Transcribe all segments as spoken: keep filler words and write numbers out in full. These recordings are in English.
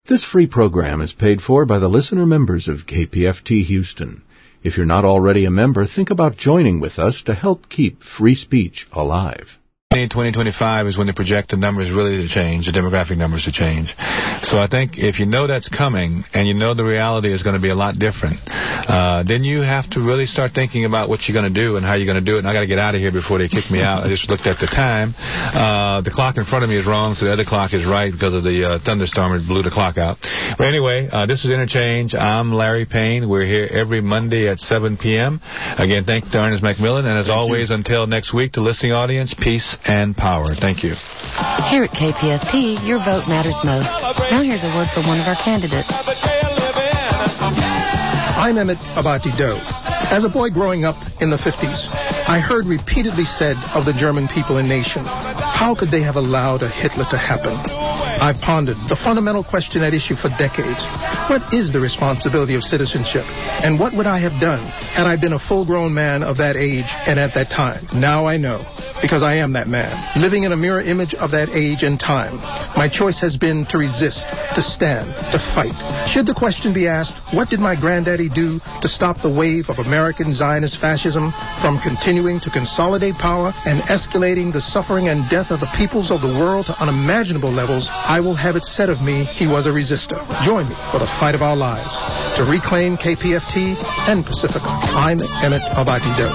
This free program is paid for by the listener members of K P F T Houston. If you're not already a member, think about joining with us to help keep free speech alive. twenty twenty-five is when they project the numbers really to change, the demographic numbers to change. So I think if you know that's coming and you know the reality is going to be a lot different, uh, then you have to really start thinking about what you're going to do and how you're going to do it. And I got to get out of here before they kick me out. I just looked at the time. Uh, the clock in front of me is wrong, so the other clock is right because of the uh, thunderstorm. It blew the clock out. But anyway, uh, this is Interchange. I'm Larry Payne. We're here every Monday at seven p.m. Again, thanks to Ernest Macmillan. And as Thank always, you. Until next week, to listening audience, peace and power. Thank you. Here at K P F T, your vote matters most. Now here's a word from one of our candidates. I'm Emmett Abati Doe. As a boy growing up in the fifties, I heard repeatedly said of the German people and nation, how could they have allowed a Hitler to happen? I've pondered the fundamental question at issue for decades. What is the responsibility of citizenship? And what would I have done had I been a full-grown man of that age and at that time? Now I know, because I am that man, living in a mirror image of that age and time. My choice has been to resist, to stand, to fight. Should the question be asked, what did my granddaddy do to stop the wave of American Zionist fascism from continuing to consolidate power and escalating the suffering and death of the peoples of the world to unimaginable levels? I will have it said of me, he was a resistor. Join me for the fight of our lives to reclaim K P F T and Pacifica. I'm Emmett Abati Doe.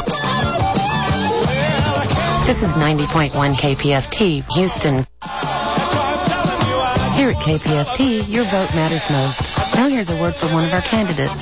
This is ninety point one K P F T, Houston. Here at K P F T, your vote matters most. Now here's a word from one of our candidates.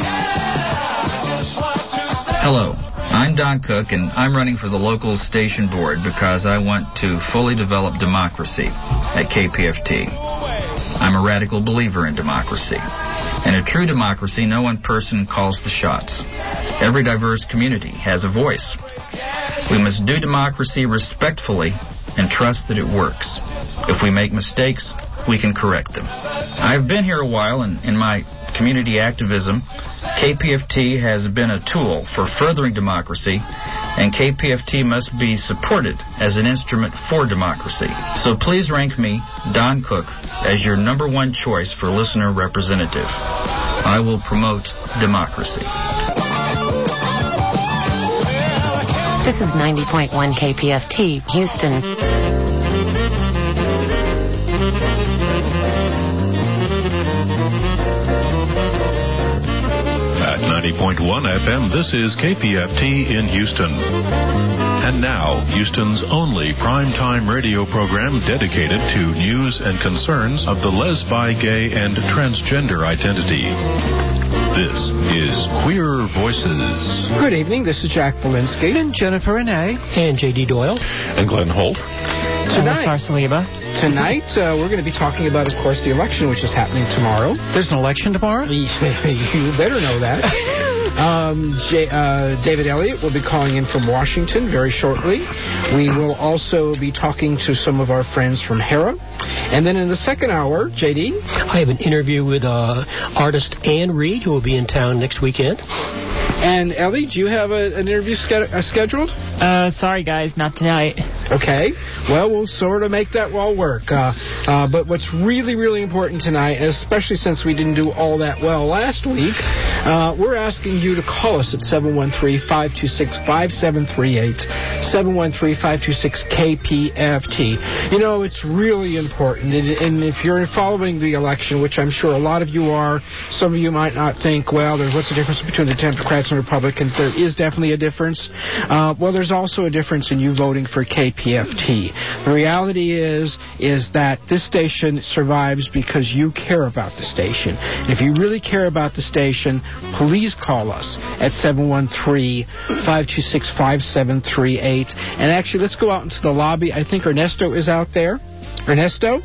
Hello, I'm Don Cook, and I'm running for the local station board because I want to fully develop democracy at K P F T. I'm a radical believer in democracy. In a true democracy, no one person calls the shots. Every diverse community has a voice. We must do democracy respectfully and trust that it works. If we make mistakes, we can correct them. I've been here a while, and in my community activism, K P F T has been a tool for furthering democracy, and K P F T must be supported as an instrument for democracy. So please rank me, Don Cook, as your number one choice for listener representative. I will promote democracy. This is ninety point one K P F T, Houston. At ninety point one F M, this is K P F T in Houston. And now, Houston's only primetime radio program dedicated to news and concerns of the les, bi, gay, and transgender identity. This is Queer Voices. Good evening, this is Jack Valinsky. And Jennifer Renee. And J D Doyle. And Glenn Holt. Tonight, Tonight uh, we're going to be talking about, of course, the election, which is happening tomorrow. There's an election tomorrow? You better know that. Um, J, uh, David Elliott will be calling in from Washington very shortly. We will also be talking to some of our friends from Hera. And then in the second hour, J D? I have an interview with uh, artist Ann Reed, who will be in town next weekend. And Ellie, do you have a, an interview ske- uh, scheduled? Uh, sorry, guys, not tonight. Okay. Well, we'll sort of make that all work. Uh, uh, but what's really, really important tonight, and especially since we didn't do all that well last week, uh, we're asking you to call us at seven one three, five two six, five seven three eight, seven one three, five two six, K P F T. You know, it's really important. And if you're following the election, which I'm sure a lot of you are, some of you might not think, well, there's what's the difference between the Democrats and Republicans? There is definitely a difference. Uh, well, there's also a difference in you voting for K P F T. The reality is, is that this station survives because you care about the station. And if you really care about the station, please call us at seven one three, five two six, five seven three eight. And actually, let's go out into the lobby. I think Ernesto is out there. Ernesto?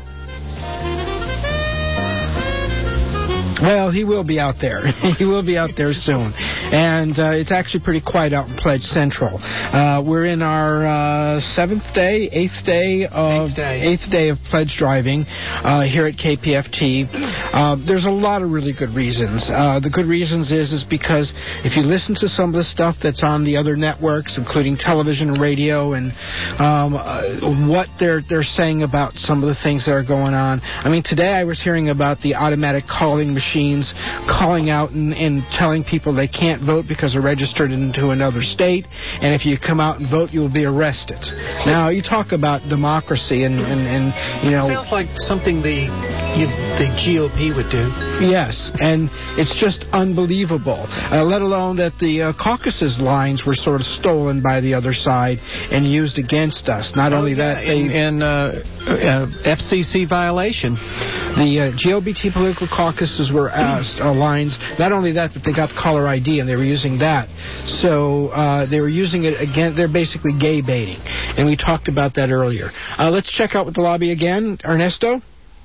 Well, he will be out there. He will be out there soon. and uh, it's actually pretty quiet out in Pledge Central. Uh, we're in our uh, seventh day, eighth day of eighth day, eighth day of pledge driving uh, here at K P F T. Uh, there's a lot of really good reasons. Uh, the good reasons is is because if you listen to some of the stuff that's on the other networks, including television and radio, and um, uh, what they're they're saying about some of the things that are going on. I mean, today I was hearing about the automatic calling machines calling out and, and telling people they can't vote because they're registered into another state, and if you come out and vote, you'll be arrested. Now, you talk about democracy, and, and, and you know... Sounds like something the you, the G O P would do. Yes, and it's just unbelievable, uh, let alone that the uh, caucuses lines were sort of stolen by the other side and used against us. Not oh, only yeah, that, they... And uh, uh, F C C violation. The uh, G O B T political caucuses were asked, uh, lines. Not only that, but they got the caller I D, and they were using that. So uh, they were using it again. They're basically gay baiting, and we talked about that earlier. Uh, let's check out with the lobby again. Ernesto?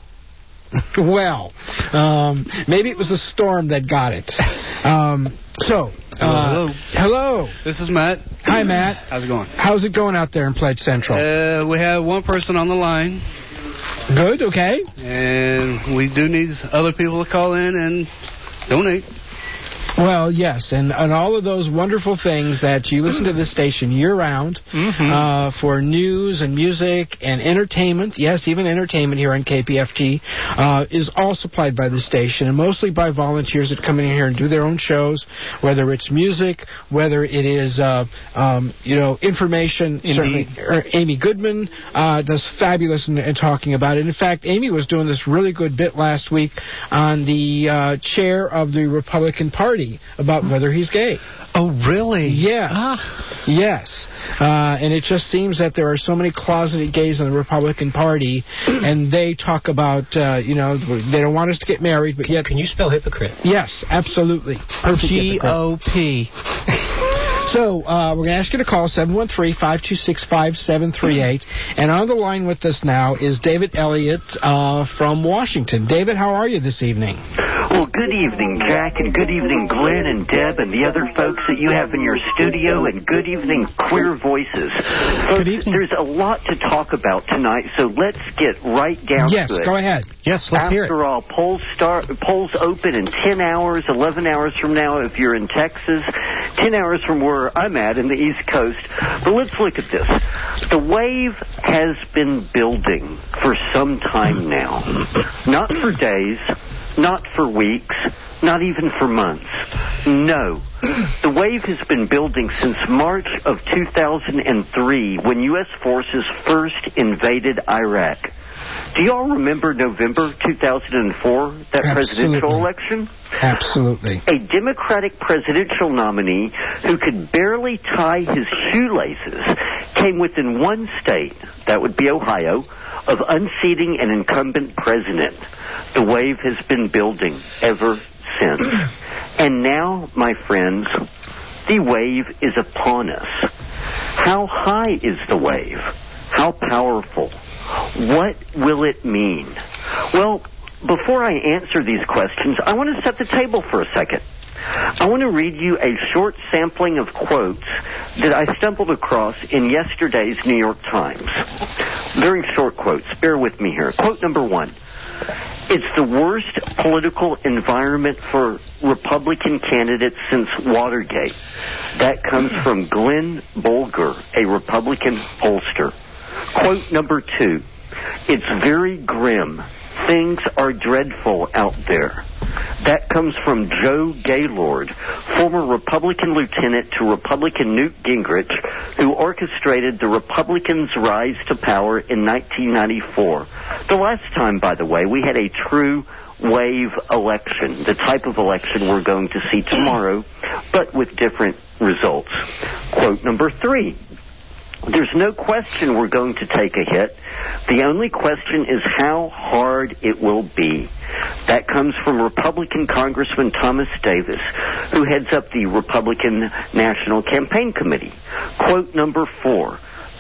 Well, um, maybe it was a storm that got it. Um, so, uh, hello, hello. This is Matt. Hi, Matt. How's it going? How's it going out there in Pledge Central? Uh, we have one person on the line. Good, okay. And we do need other people to call in and donate. Well, yes, and, and all of those wonderful things that you listen to this station year-round mm-hmm. uh, for news and music and entertainment, yes, even entertainment here on K P F T, uh, is all supplied by the station, and mostly by volunteers that come in here and do their own shows, whether it's music, whether it is, uh, um, you know, information. Indeed. Certainly, Amy Goodman uh, does fabulous in, in talking about it. In fact, Amy was doing this really good bit last week on the uh, chair of the Republican Party about whether he's gay. Oh, really? Yes. Ah. Yes. Uh, and it just seems that there are so many closeted gays in the Republican Party, and they talk about, uh, you know, they don't want us to get married, but yet... Can you spell hypocrite? Yes, absolutely. Perfect. G O P So, uh, we're going to ask you to call seven one three, five two six, five seven three eight. And on the line with us now is David Elliott uh, from Washington. David, how are you this evening? Well, good evening, Jack, and good evening, Glenn and Deb and the other folks that you have in your studio, and good evening, Queer Voices. Folks, good evening. There's a lot to talk about tonight, so let's get right down yes, to it. Yes, go ahead. Yes, let's After hear it. After all, polls start, polls open in ten hours, eleven hours from now if you're in Texas, ten hours from where I'm at in the East Coast. But let's look at this. The wave has been building for some time now. Not for days, not for weeks, not even for months. No. The wave has been building since March of two thousand three, when U S forces first invaded Iraq. Do you all remember November two thousand four, that Absolutely. presidential election? Absolutely. A Democratic presidential nominee who could barely tie his shoelaces came within one state, that would be Ohio, of unseating an incumbent president. The wave has been building ever since. And now, my friends, the wave is upon us. How high is the wave? How powerful? What will it mean? Well, before I answer these questions, I want to set the table for a second. I want to read you a short sampling of quotes that I stumbled across in yesterday's New York Times. Very short quotes. Bear with me here. Quote number one. It's the worst political environment for Republican candidates since Watergate. That comes from Glenn Bolger, a Republican pollster. Quote number two. It's very grim. Things are dreadful out there. That comes from Joe Gaylord, former Republican lieutenant to Republican Newt Gingrich, who orchestrated the Republicans' rise to power in nineteen ninety-four. The last time, by the way, we had a true wave election, the type of election we're going to see tomorrow, but with different results. Quote number three. There's no question we're going to take a hit. The only question is how hard it will be. That comes from Republican Congressman Thomas Davis, who heads up the Republican National Campaign Committee. Quote number four.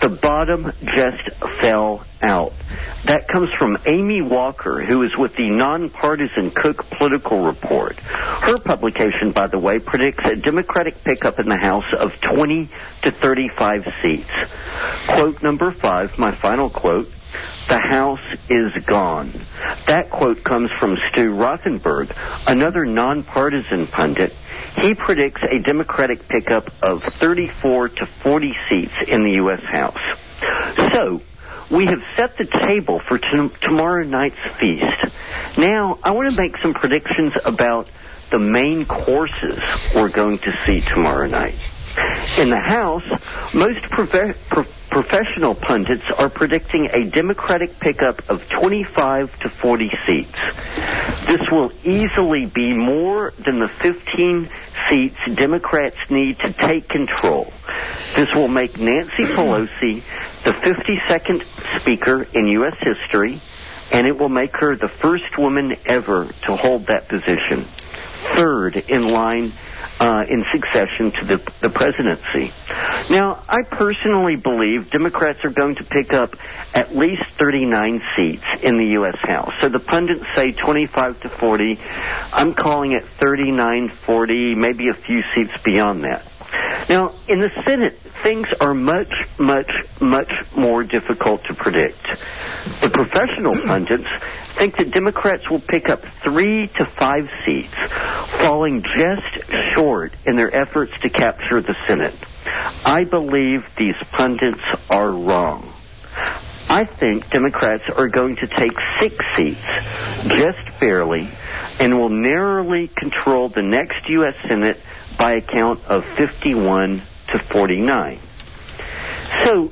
The bottom just fell out. That comes from Amy Walker, who is with the nonpartisan Cook Political Report. Her publication, by the way, predicts a Democratic pickup in the House of twenty to thirty-five seats. Quote number five, my final quote, "The House is gone." That quote comes from Stu Rothenberg, another nonpartisan pundit. He predicts a Democratic pickup of thirty-four to forty seats in the U S House. So, we have set the table for t- tomorrow night's feast. Now, I want to make some predictions about the main courses we're going to see tomorrow night. In the House, most profe- pro- professional pundits are predicting a Democratic pickup of twenty-five to forty seats. This will easily be more than the fifteen seats Democrats need to take control. This will make Nancy Pelosi the fifty-second Speaker in U S history, and it will make her the first woman ever to hold that position, third in line Uh, in succession to the, the presidency. Now, I personally believe Democrats are going to pick up at least thirty-nine seats in the U S House. So the pundits say twenty-five to forty. I'm calling it thirty-nine, forty, maybe a few seats beyond that. Now, in the Senate, things are much, much, much more difficult to predict. The professional pundits think that Democrats will pick up three to five seats, falling just short in their efforts to capture the Senate. I believe these pundits are wrong. I think Democrats are going to take six seats, just barely, and will narrowly control the next U S Senate by a count of fifty-one to forty-nine. So,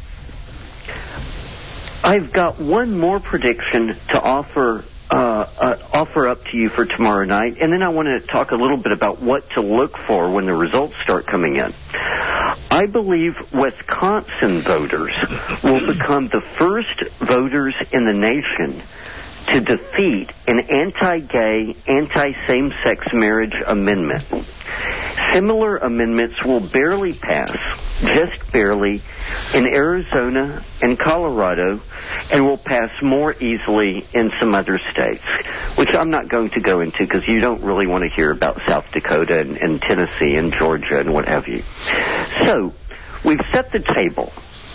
I've got one more prediction to offer uh, uh, offer up to you for tomorrow night, and then I want to talk a little bit about what to look for when the results start coming in. I believe Wisconsin voters will become the first voters in the nation to defeat an anti-gay, anti-same-sex marriage amendment. Similar amendments will barely pass, just barely, in Arizona and Colorado, and will pass more easily in some other states, which I'm not going to go into because you don't really want to hear about South Dakota and, and Tennessee and Georgia and what have you. So, we've set the table.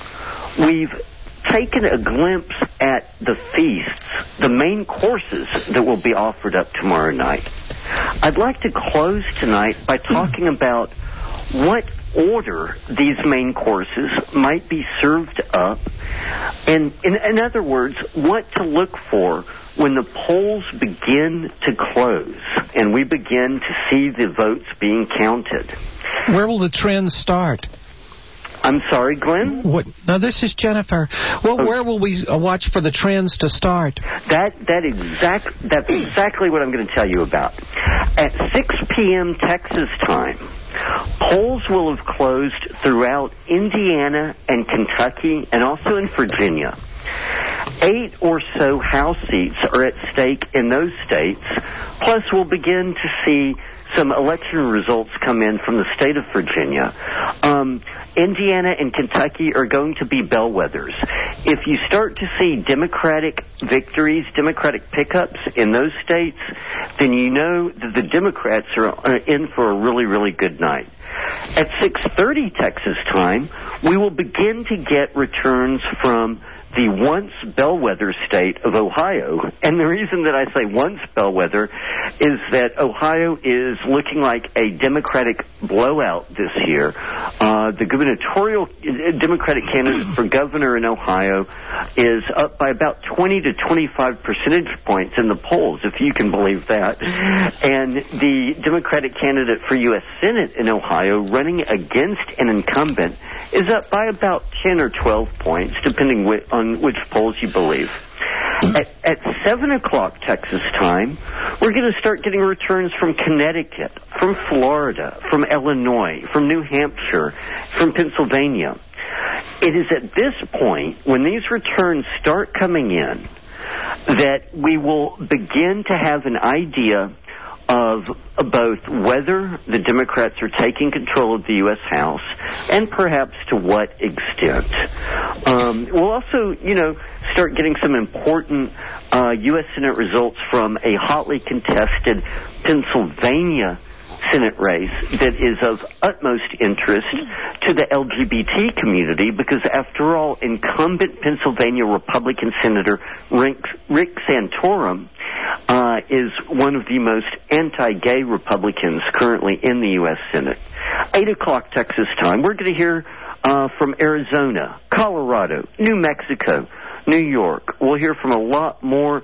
We've taken a glimpse at the feasts, the main courses that will be offered up tomorrow night. I'd like to close tonight by talking about what order these main courses might be served up, and in, in other words, what to look for when the polls begin to close and we begin to see the votes being counted. Where will the trends start? I'm sorry, Glenn? What? Now, this is Jennifer. Well, oh. Where will we uh, watch for the trends to start? That that exact That's exactly what I'm going to tell you about. At six p.m. Texas time, polls will have closed throughout Indiana and Kentucky and also in Virginia. Eight or so House seats are at stake in those states, plus we'll begin to see some election results come in from the state of Virginia. Um, Indiana and Kentucky are going to be bellwethers. If you start to see Democratic victories, Democratic pickups in those states, then you know that the Democrats are in for a really, really good night. At six thirty Texas time, we will begin to get returns from the once bellwether state of Ohio. And the reason that I say once bellwether is that Ohio is looking like a Democratic blowout this year. Uh, the gubernatorial Democratic candidate for governor in Ohio is up by about twenty to twenty-five percentage points in the polls, if you can believe that. And the Democratic candidate for U S Senate in Ohio, running against an incumbent, is up by about ten or twelve points, depending wh- on which polls you believe. At, at seven o'clock Texas time, we're going to start getting returns from Connecticut, from Florida, from Illinois, from New Hampshire, from Pennsylvania. It is at this point, when these returns start coming in, that we will begin to have an idea of both whether the Democrats are taking control of the U S House and perhaps to what extent. Um, we'll also, you know, start getting some important uh, U S Senate results from a hotly contested Pennsylvania Senate race that is of utmost interest to the L G B T community because, after all, incumbent Pennsylvania Republican Senator Rick, Rick Santorum uh, is one of the most anti-gay Republicans currently in the U S Senate. eight o'clock Texas time, we're going to hear uh, from Arizona, Colorado, New Mexico, New York. We'll hear from a lot more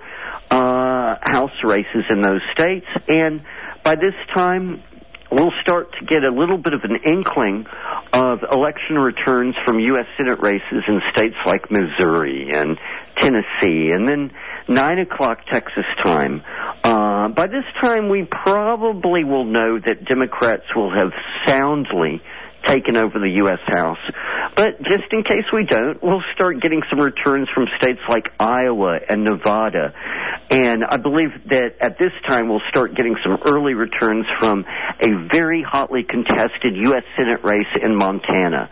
uh, House races in those states, and by this time, we'll start to get a little bit of an inkling of election returns from U S Senate races in states like Missouri and Tennessee. And then nine o'clock Texas time. Uh, by this time, we probably will know that Democrats will have soundly taken over the U S House. But just in case we don't, we'll start getting some returns from states like Iowa and Nevada. And I believe that at this time we'll start getting some early returns from a very hotly contested U S Senate race in Montana.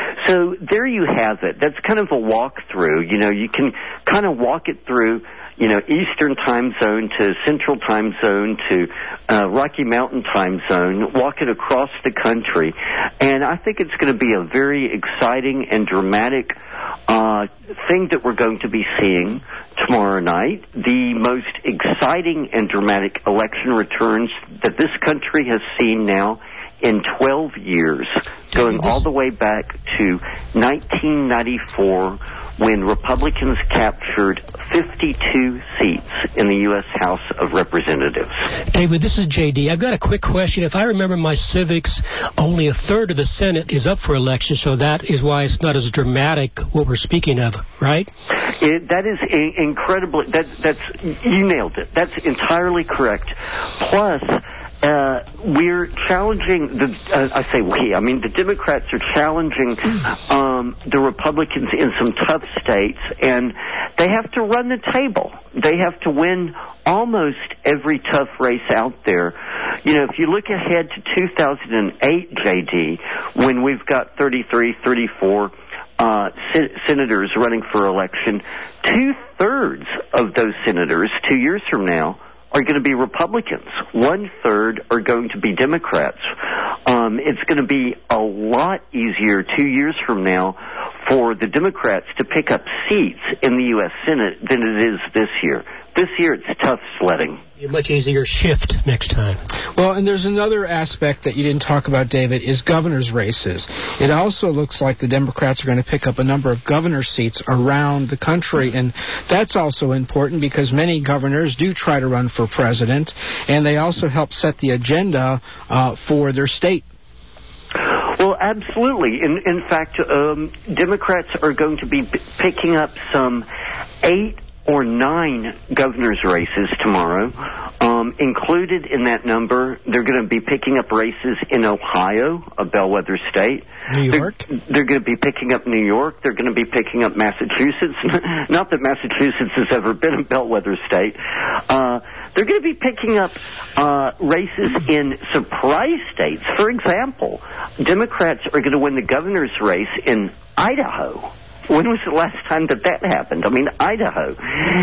So there you have it. That's kind of a walkthrough. You know, you can kind of walk it through, you know, Eastern time zone to Central time zone to uh, Rocky Mountain time zone, walk it across the country. And I think it's going to be a very exciting and dramatic uh, thing that we're going to be seeing tomorrow night. The most exciting and dramatic election returns that this country has seen now in twelve years, going all the way back to nineteen ninety-four, when Republicans captured fifty-two seats in the U S House of Representatives. David, this is J D. I've got a quick question. If I remember my civics, only a third of the Senate is up for election, so that is why it's not as dramatic what we're speaking of, right? It, that is a, incredible. That, that's you nailed it. That's entirely correct. Plus, Uh, we're challenging the, uh, I say we, I mean the Democrats are challenging um, the Republicans in some tough states, and they have to run the table. They have to win almost every tough race out there. You know, if you look ahead to two thousand eight, J D, when we've got thirty-three, thirty-four uh, sen- senators running for election, two-thirds of those senators two years from now are going to be Republicans. One-third are going to be Democrats. Um, it's going to be a lot easier two years from now for the Democrats to pick up seats in the U S Senate than it is this year. This year it's tough sledding. A much easier shift next time. Well, and there's another aspect that you didn't talk about, David, is governor's races. It also looks like the Democrats are going to pick up a number of governor seats around the country, and that's also important because many governors do try to run for president, and they also help set the agenda uh, for their state. Well, absolutely. In, in fact, um, Democrats are going to be p- picking up some eight or nine governor's races tomorrow. Um, included in that number, they're going to be picking up races in Ohio, a bellwether state. New York? They're, they're going to be picking up New York. They're going to be picking up Massachusetts. Not that Massachusetts has ever been a bellwether state. Uh, they're going to be picking up uh, races in surprise states. For example, Democrats are going to win the governor's race in Idaho. When was the last time that that happened? I mean, Idaho.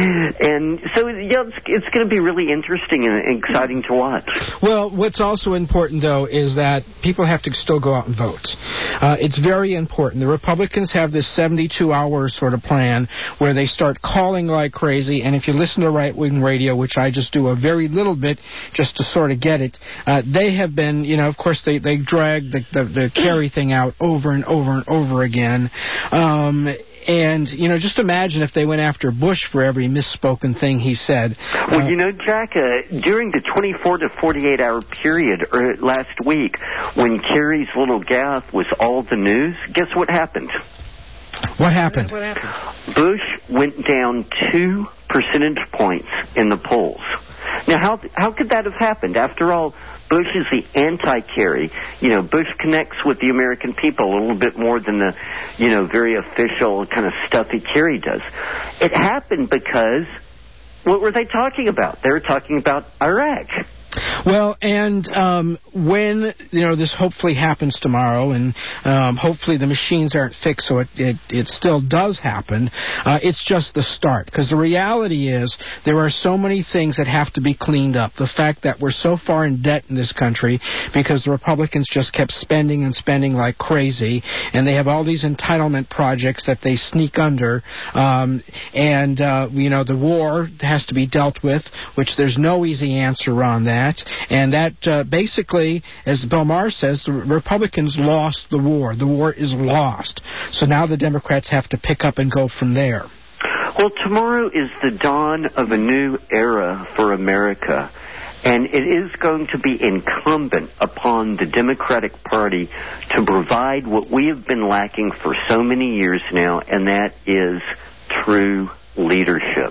And so, yeah, it's, it's going to be really interesting and exciting to watch. Well, what's also important, though, is that people have to still go out and vote. Uh, it's very important. The Republicans have this seventy-two hour sort of plan where they start calling like crazy, and if you listen to right-wing radio, which I just do a very little bit just to sort of get it, uh, they have been, you know, of course, they, they drag the, the, the Kerry thing out over and over and over again. Um, And, you know, just imagine if they went after Bush for every misspoken thing he said. Well, uh, you know, Jack, uh, during the twenty-four to forty-eight hour period or last week when Kerry's little gaffe was all the news, guess what happened? What happened? What happened? Bush went down two percentage points in the polls. Now, how how could that have happened? After all, Bush is the anti-Kerry. You know, Bush connects with the American people a little bit more than the, you know, very official kind of stuffy Kerry does. It happened because, what were they talking about? They were talking about Iraq. Well, and um, when, you know, this hopefully happens tomorrow, and um, hopefully the machines aren't fixed so it, it, it still does happen, uh, it's just the start. Because the reality is there are so many things that have to be cleaned up. The fact that we're so far in debt in this country because the Republicans just kept spending and spending like crazy, and they have all these entitlement projects that they sneak under, um, and, uh, you know, the war has to be dealt with, which there's no easy answer on that. And that uh, basically, as Bill Maher says, the Republicans lost the war. The war is lost. So now the Democrats have to pick up and go from there. Well, tomorrow is the dawn of a new era for America. And it is going to be incumbent upon the Democratic Party to provide what we have been lacking for so many years now, and that is true leadership.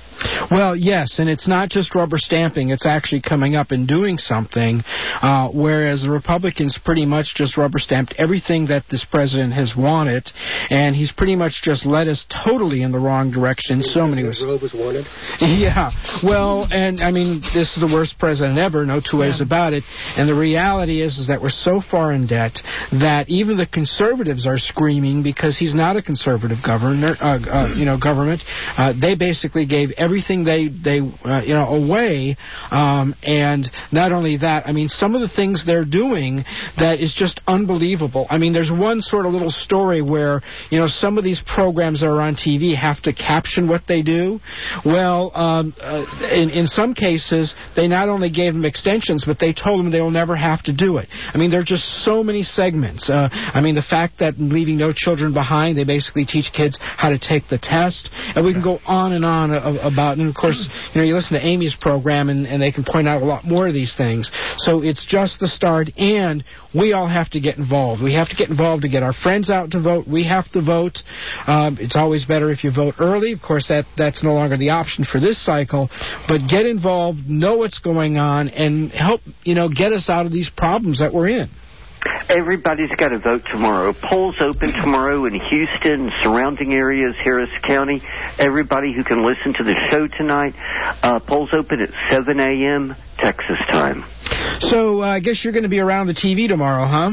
Well, yes, and it's not just rubber stamping. It's actually coming up and doing something, uh, whereas the Republicans pretty much just rubber stamped everything that this president has wanted, and he's pretty much just led us totally in the wrong direction. So many ways. Roe was wanted. Yeah, well, and I mean, this is the worst president ever, no two ways yeah. about it. And the reality is, is that we're so far in debt that even the conservatives are screaming because he's not a conservative governor, uh, uh, you know, government. Uh, they basically gave everything they they uh, you know away, um, and not only that, I mean, some of the things they're doing that is just unbelievable. I mean, there's one sort of little story where, you know, some of these programs that are on T V have to caption what they do. Well, um, uh, in in some cases, they not only gave them extensions, but they told them they will never have to do it. I mean, there are just so many segments. Uh, I mean, the fact that Leaving No Children Behind, they basically teach kids how to take the test, and we can go on and on about, and of course, you know, you listen to Amy's program, and, and they can point out a lot more of these things. So it's just the start, and we all have to get involved. We have to get involved to get our friends out to vote. We have to vote. Um, it's always better if you vote early. Of course, that that's no longer the option for this cycle, but get involved, know what's going on, and help, you know, get us out of these problems that we're in. Everybody's got to vote tomorrow. Polls open tomorrow in Houston, surrounding areas, Harris County. Everybody who can listen to the show tonight, uh, polls open at seven a.m. Texas time. So uh, I guess you're going to be around the T V tomorrow, huh?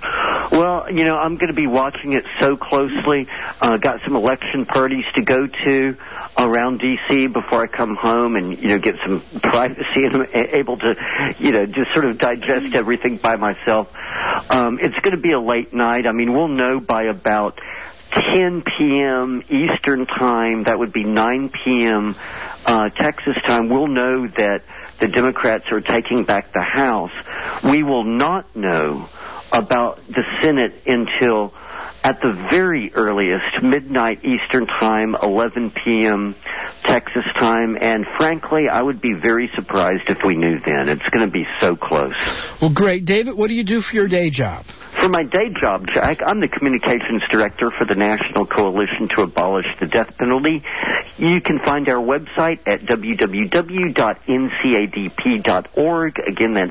Well, you know, I'm going to be watching it so closely. Uh, got some election parties to go to around D C before I come home and, you know, get some privacy and I'm able to, you know, just sort of digest everything by myself. Um, it's going to be a late night. I mean, we'll know by about ten p.m. Eastern time. That would be nine p.m. Uh, Texas time. We'll know that the Democrats are taking back the House. We will not know about the Senate until at the very earliest, midnight Eastern time, eleven p.m. Texas time, and frankly, I would be very surprised if we knew then. It's going to be so close. Well, great. David, what do you do for your day job? For my day job, Jack, I'm the communications director for the National Coalition to Abolish the Death Penalty. You can find our website at w w w dot n c a d p dot org. Again, that's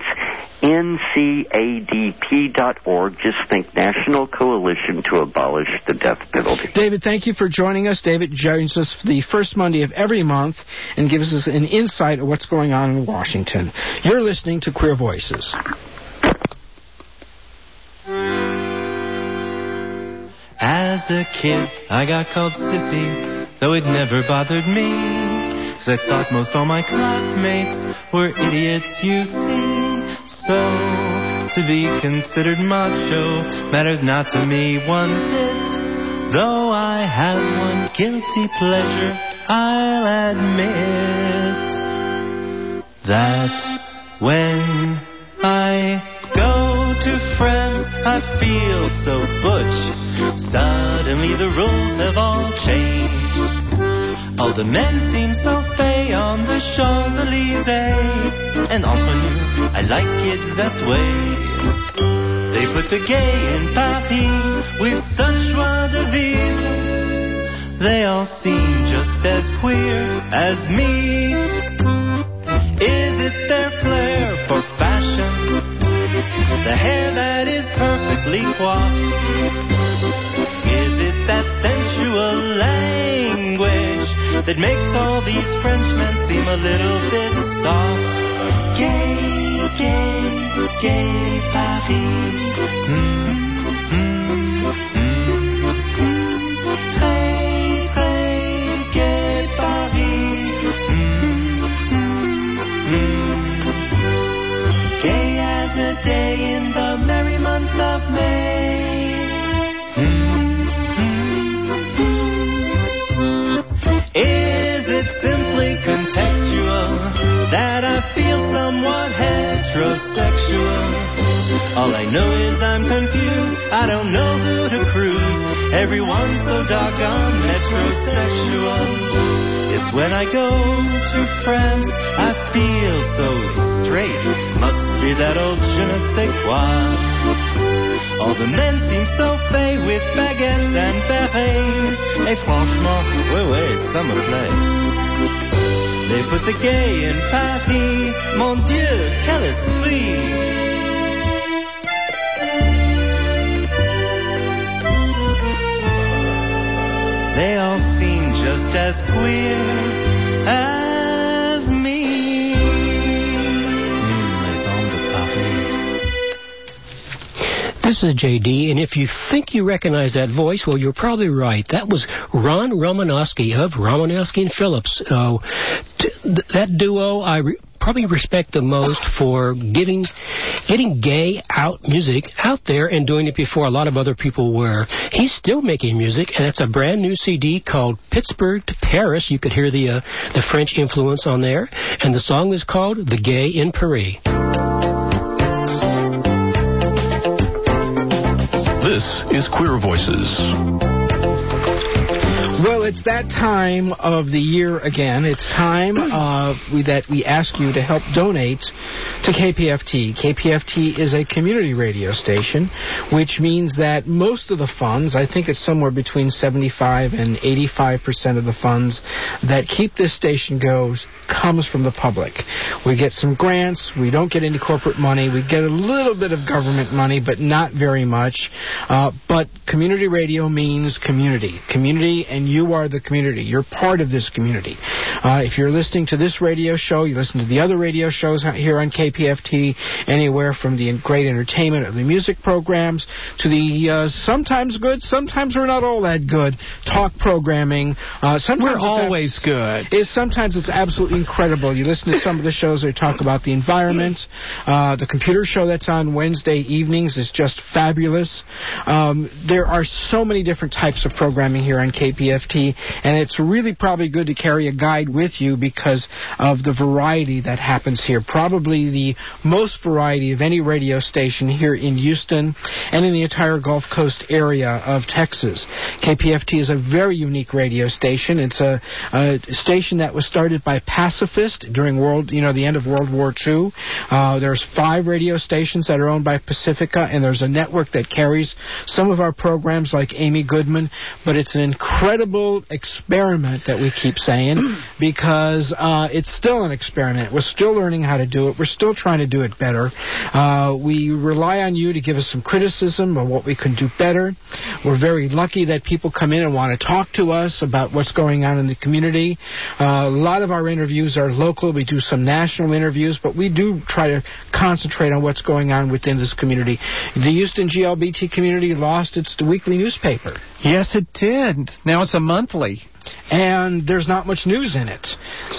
n c a d p dot org. Just think National Coalition to Abolish the Death Penalty. David, thank you for joining us. David joins us the first Monday of every month and gives us an insight of what's going on in Washington. You're listening to Queer Voices. As a kid, I got called sissy, though it never bothered me, 'cause I thought most all my classmates were idiots, you see. So, to be considered macho matters not to me one bit, though I have one guilty pleasure, I'll admit that when I go to friends, I feel so butch. Suddenly the rules have all changed. All the men seem so fey on the Champs-Élysées, and entre nous, I like kids that way. They put the gay in Paris with such joie de vivre. They all seem just as queer as me. Is it their flair for fashion? The hair that is perfectly coiffed? Is it that sensual language that makes all these Frenchmen seem a little bit soft? Gay, gay Paris. Mm, mm, mm, très, très gay Paris. Mm, mm, mm. Gay as a day in the merry month of May. Mm, mm, mm. Is it simply contextual that I feel somewhat heterosexual? All I know is I'm confused, I don't know who to cruise. Everyone's so doggone metrosexual. It's when I go to France, I feel so straight. Must be that old je ne sais quoi. All the men seem so fey with baguettes and berets. Et franchement, ouais ouais, ça me plaît. They put the gay in Paris. Mon Dieu, quel esprit! They all seem just as queer as me. Mm, les hommes de Paris. This is J D, and if you think you recognize that voice, well, you're probably right. That was Ron Romanowski of Romanowski and Phillips. Uh, t- th- that duo I re- probably respect the most for giving, getting gay out music out there and doing it before a lot of other people were. He's still making music, and it's a brand new C D called Pittsburgh to Paris. You could hear the uh, the French influence on there, and the song is called The Gay in Paris. This is Queer Voices. Well, it's that time of the year again. It's time uh, we, that we ask you to help donate to K P F T. K P F T is a community radio station, which means that most of the funds, I think it's somewhere between seventy-five and eighty-five percent of the funds that keep this station goes, comes from the public. We get some grants. We don't get any corporate money. We get a little bit of government money, but not very much. Uh, but community radio means community. Community, and you are the community. You're part of this community. Uh, if you're listening to this radio show, you listen to the other radio shows here on K P F T, anywhere from the great entertainment of the music programs to the uh, sometimes good, sometimes we're not all that good, talk programming. Uh, sometimes we're always ab- good. Is sometimes it's absolutely incredible. You listen to some of the shows that talk about the environment. Uh, the computer show that's on Wednesday evenings is just fabulous. Um, there are so many different types of programming here on K P F T, and it's really probably good to carry a guide with you because of the variety that happens here. Probably the most variety of any radio station here in Houston and in the entire Gulf Coast area of Texas. K P F T is a very unique radio station. It's a, a station that was started by pacifists during world, you know, the end of World War Two. Uh, there's five radio stations that are owned by Pacifica, and there's a network that carries some of our programs like Amy Goodman, but it's an incredible experiment that we keep saying because uh, it's still an experiment. We're still learning how to do it. We're still trying to do it better. Uh, we rely on you to give us some criticism of what we can do better. We're very lucky that people come in and want to talk to us about what's going on in the community. Uh, a lot of our interviews are local. We do some national interviews, but we do try to concentrate on what's going on within this community. The Houston G L B T community lost its weekly newspaper. Yes, it did. Now it's a monthly. And there's not much news in it.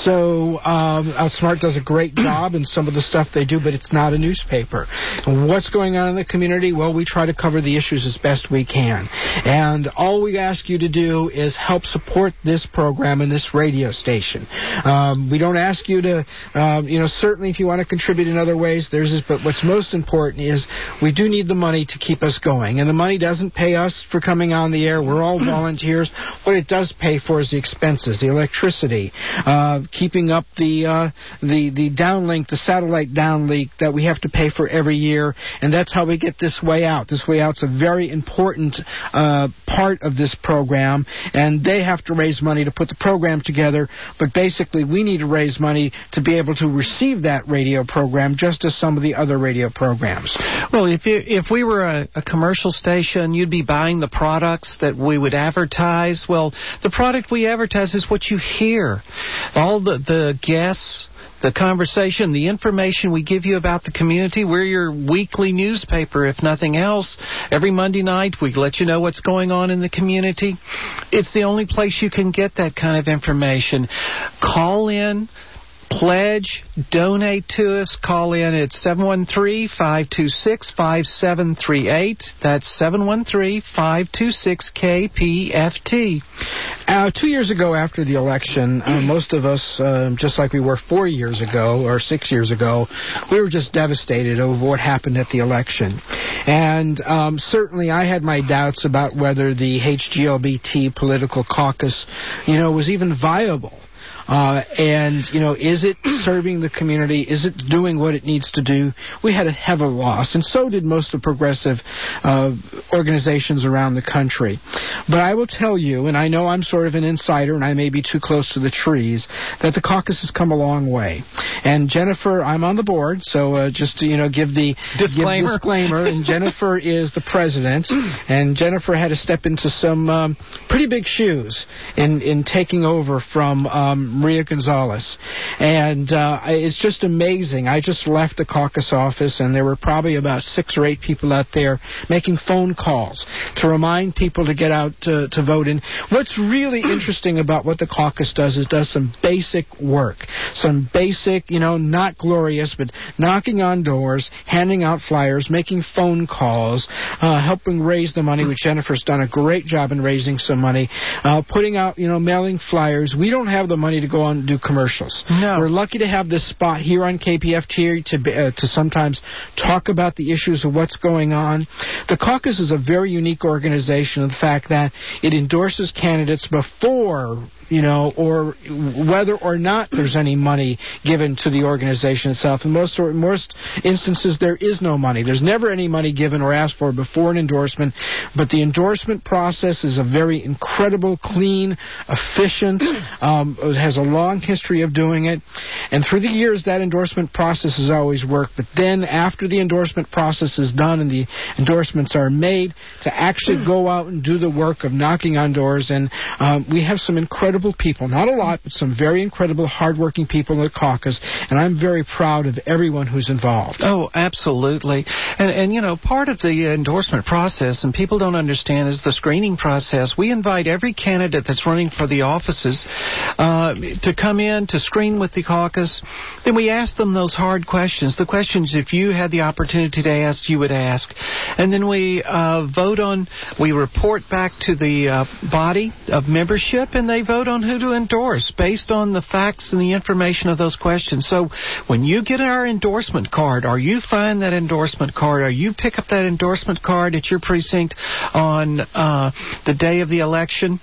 So um, Outsmart does a great job in some of the stuff they do, but it's not a newspaper. And what's going on in the community? Well, we try to cover the issues as best we can. And all we ask you to do is help support this program and this radio station. Um, we don't ask you to, um, you know, certainly if you want to contribute in other ways, there's this, but what's most important is we do need the money to keep us going. And the money doesn't pay us for coming on the air. We're all volunteers. What it does pay for is the expenses, the electricity, uh, keeping up the uh, the the downlink, the satellite downlink that we have to pay for every year, and that's how we get this way out. This way out's a very important uh, part of this program, and they have to raise money to put the program together, but basically we need to raise money to be able to receive that radio program just as some of the other radio programs. Well, if you, if we were a, a commercial station, you'd be buying the products that we would advertise. Well, the product we advertise is what you hear. All the, the guests, the conversation, the information we give you about the community. We're your weekly newspaper, if nothing else. Every Monday night, we let you know what's going on in the community. It's the only place you can get that kind of information. Call in. Pledge, donate to us, call in at seven one three, five two six, five seven three eight. That's seven one three, five two six, K P F T. Uh, two years ago after the election, uh, most of us, uh, just like we were four years ago or six years ago, we were just devastated over what happened at the election. And um, certainly I had my doubts about whether the H G L B T political caucus, you know, was even viable. Uh, and, you know, is it serving the community? Is it doing what it needs to do? We had a heavy loss, and so did most of the progressive uh, organizations around the country. But I will tell you, and I know I'm sort of an insider, and I may be too close to the trees, that the caucus has come a long way. And Jennifer, I'm on the board, so uh, just to, you know, give the disclaimer. Give disclaimer. And Jennifer is the president, and Jennifer had to step into some um, pretty big shoes in, in taking over from um, Maria Gonzalez. And uh, it's just amazing. I just left the caucus office, and there were probably about six or eight people out there making phone calls to remind people to get out to, to vote. And what's really interesting about what the caucus does is does some basic work. Some basic, you know, not glorious, but knocking on doors, handing out flyers, making phone calls, uh, helping raise the money, which Jennifer's done a great job in raising some money, uh, putting out, you know, mailing flyers. We don't have the money to go on and do commercials. No. We're lucky to have this spot here on K P F T to uh, to sometimes talk about the issues of what's going on. The caucus is a very unique organization in the fact that it endorses candidates before, you know, or whether or not there's any money given to the organization itself. In most, in most instances, there is no money. There's never any money given or asked for before an endorsement, but the endorsement process is a very incredible, clean, efficient, um, it has a long history of doing it, and through the years, that endorsement process has always worked. But then, after the endorsement process is done and the endorsements are made, to actually go out and do the work of knocking on doors, and um, we have some incredible people, not a lot, but some very incredible, hardworking people in the caucus, and I'm very proud of everyone who's involved. Oh, absolutely. And, and you know, part of the endorsement process, and people don't understand, is the screening process. We invite every candidate that's running for the offices uh, to come in to screen with the caucus. Then we ask them those hard questions, the questions if you had the opportunity to ask, you would ask. And then we uh, vote on, we report back to the uh, body of membership, and they vote on who to endorse based on the facts and the information of those questions. So when you get our endorsement card, or you find that endorsement card, or you pick up that endorsement card at your precinct on uh, the day of the election,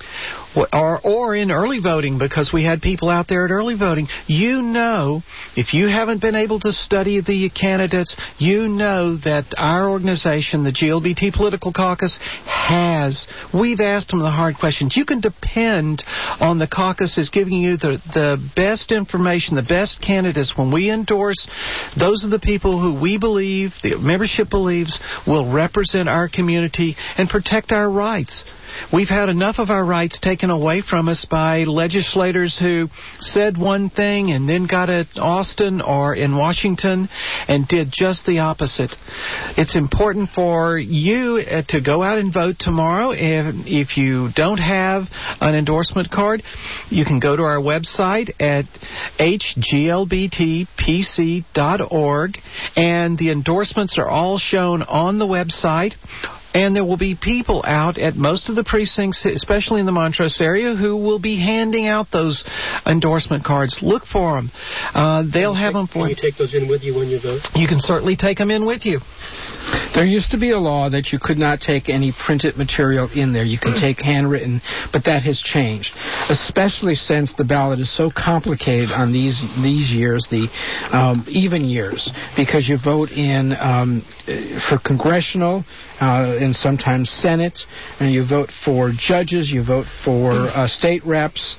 or or in early voting, because we had people out there at early voting, you know, if you haven't been able to study the candidates, you know that our organization, the G L B T Political Caucus, has. We've asked them the hard questions. You can depend on the caucus is giving you the, the best information, the best candidates. When we endorse, those are the people who we believe, the membership believes, will represent our community and protect our rights. We've had enough of our rights taken away from us by legislators who said one thing and then got at Austin or in Washington and did just the opposite. It's important for you uh, to go out and vote tomorrow. If, if you don't have an endorsement card, you can go to our website at h g l b t p c dot org, and the endorsements are all shown on the website. And there will be people out at most of the precincts, especially in the Montrose area, who will be handing out those endorsement cards. Look for them. Uh, they'll have them for you. Can you take those in with you when you vote? You can certainly take them in with you. There used to be a law that you could not take any printed material in there. You can take handwritten, but that has changed, especially since the ballot is so complicated on these these years, the um, even years, because you vote in um, for congressional, Uh, and sometimes Senate, and you vote for judges, you vote for uh, state reps,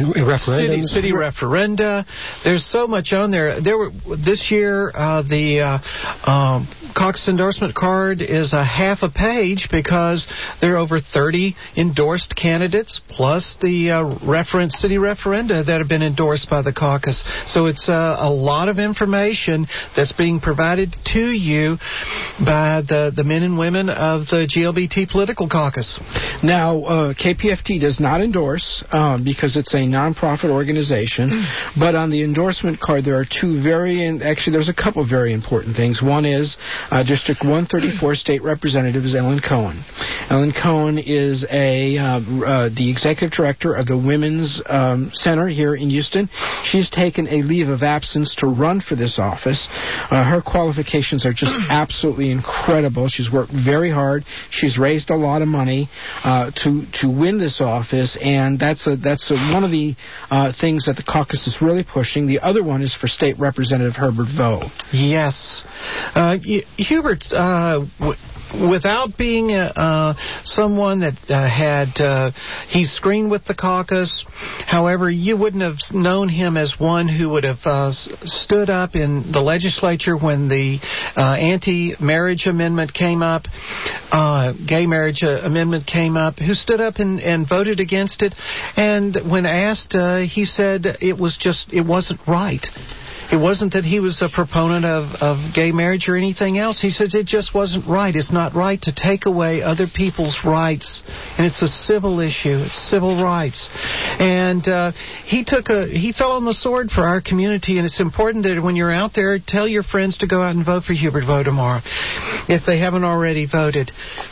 city, city referenda. There's so much on there. There were this year uh, the uh, um, caucus endorsement card is a half a page because there are over thirty endorsed candidates, plus the uh, reference city referenda that have been endorsed by the caucus. So it's uh, a lot of information that's being provided to you by the, the men and women of the G L B T Political Caucus. Now, uh, K P F T does not endorse uh, because it's a nonprofit organization, but on the endorsement card there are two very, actually there's a couple of very important things. One is uh, District one thirty-four State Representative is Ellen Cohen. Ellen Cohen is a uh, uh, the executive director of the Women's um, Center here in Houston. She's taken a leave of absence to run for this office. Uh, her qualifications are just absolutely incredible. She's worked very hard. She's raised a lot of money uh, to to win this office, and that's a, that's a, one of the uh, things that the caucus is really pushing. The other one is for State Representative Herbert Vo. Yes. Uh, Hubert, uh, w- without being uh, uh, someone that uh, had, uh, he screened with the caucus, however, you wouldn't have known him as one who would have uh, stood up in the legislature when the uh, anti-marriage amendment came up, uh, gay marriage uh, amendment came up, who stood up and, and voted against it. And when asked, uh, he said it was just, it wasn't right. It wasn't that he was a proponent of, of gay marriage or anything else. He said it just wasn't right. It's not right to take away other people's rights. And it's a civil issue. It's civil rights. And uh, he took a he fell on the sword for our community. And it's important that when you're out there, tell your friends to go out and vote for Hubert Vo tomorrow, if they haven't already voted.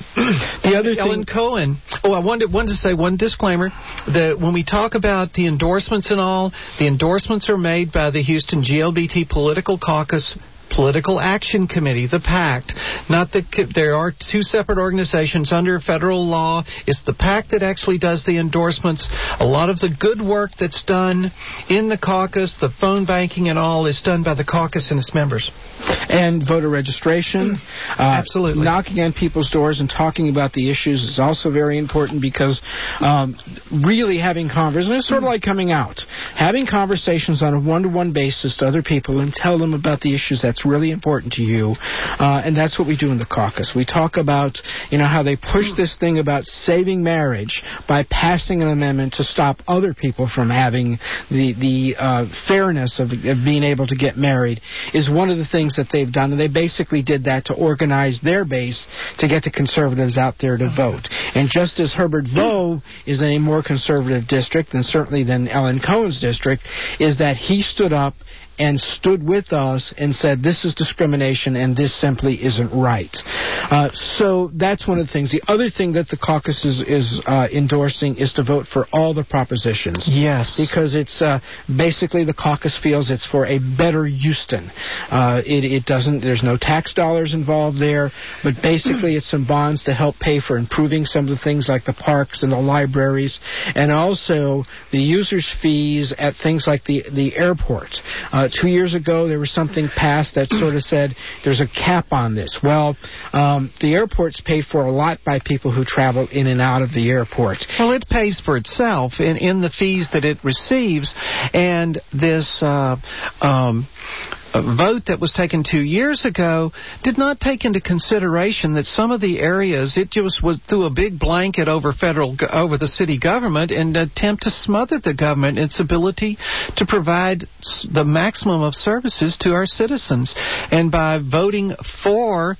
The other thing, Ellen Cohen. Oh, I wanted, wanted to say one disclaimer. That when we talk about the endorsements and all, the endorsements are made by the Houston G L B T Political Caucus Political Action Committee, the PACT. Not that there are two separate organizations under federal law. It's the PACT that actually does the endorsements. A lot of the good work that's done in the caucus, the phone banking and all, is done by the caucus and its members. And voter registration. uh, Absolutely. Knocking on people's doors and talking about the issues is also very important, because um, really having conversations, it's sort of like coming out, having conversations on a one-to-one basis to other people and tell them about the issues that's really important to you. Uh, and that's what we do in the caucus. We talk about, you know, how they push this thing about saving marriage by passing an amendment to stop other people from having the, the uh, fairness of, of being able to get married is one of the things that they've done, and they basically did that to organize their base to get the conservatives out there to vote. And just as Herbert Vo is in a more conservative district, and certainly than Ellen Cohen's district, is that he stood up and stood with us and said, this is discrimination and this simply isn't right. Uh, so that's one of the things. The other thing that the caucus is, is uh, endorsing is to vote for all the propositions. Yes. Because it's uh, basically the caucus feels it's for a better Houston. Uh, it, it doesn't, there's no tax dollars involved there, but basically it's some bonds to help pay for improving some of the things like the parks and the libraries, and also the users' fees at things like the, the airport. Uh, two years ago, there was something passed that sort of said there's a cap on this. Well, um, the airport's paid for a lot by people who travel in and out of the airport. Well, it pays for itself in, in the fees that it receives, and this uh, um, vote that was taken two years ago did not take into consideration that some of the areas, it just was threw a big blanket over federal over the city government and attempt to smother the government, its ability to provide the maximum of services to our citizens. And by voting for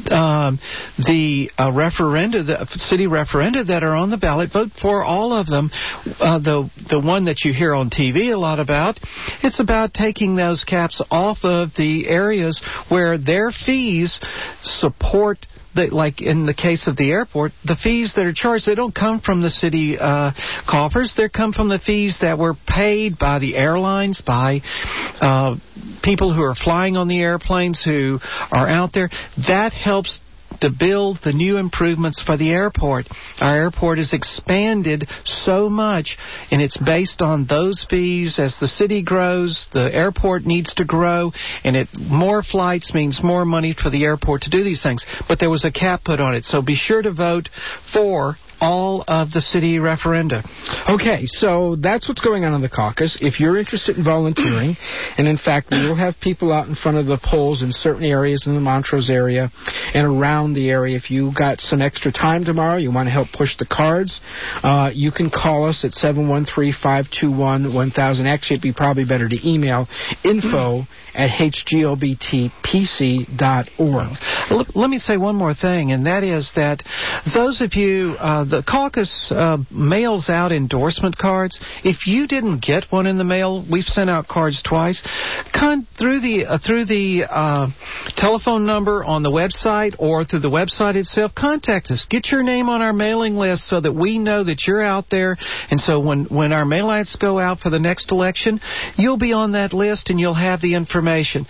um, the uh, referenda, the city referenda that are on the ballot, vote for all of them. Uh, the the one that you hear on T V a lot about, it's about taking those caps off of the areas where their fees support, the, like in the case of the airport, the fees that are charged, they don't come from the city uh, coffers. They come from the fees that were paid by the airlines, by uh, people who are flying on the airplanes, who are out there. That helps to build the new improvements for the airport. Our airport is expanded so much, and it's based on those fees. As the city grows, the airport needs to grow, and it more flights means more money for the airport to do these things. But there was a cap put on it, so be sure to vote for all of the city referenda. Okay, so that's what's going on in the caucus. If you're interested in volunteering, and in fact, we will have people out in front of the polls in certain areas in the Montrose area and around the area. If you got some extra time tomorrow, you want to help push the cards, uh, you can call us at seven one three, five two one, one thousand. Actually, it'd be probably better to email info at h g o b t p c dot org. Let me say one more thing, and that is that those of you, uh, the caucus uh, mails out endorsement cards. If you didn't get one in the mail, we've sent out cards twice. Con- through the uh, through the uh, telephone number on the website or through the website itself, contact us. Get your name on our mailing list so that we know that you're out there. And so when, when our mail outs go out for the next election, you'll be on that list and you'll have the information.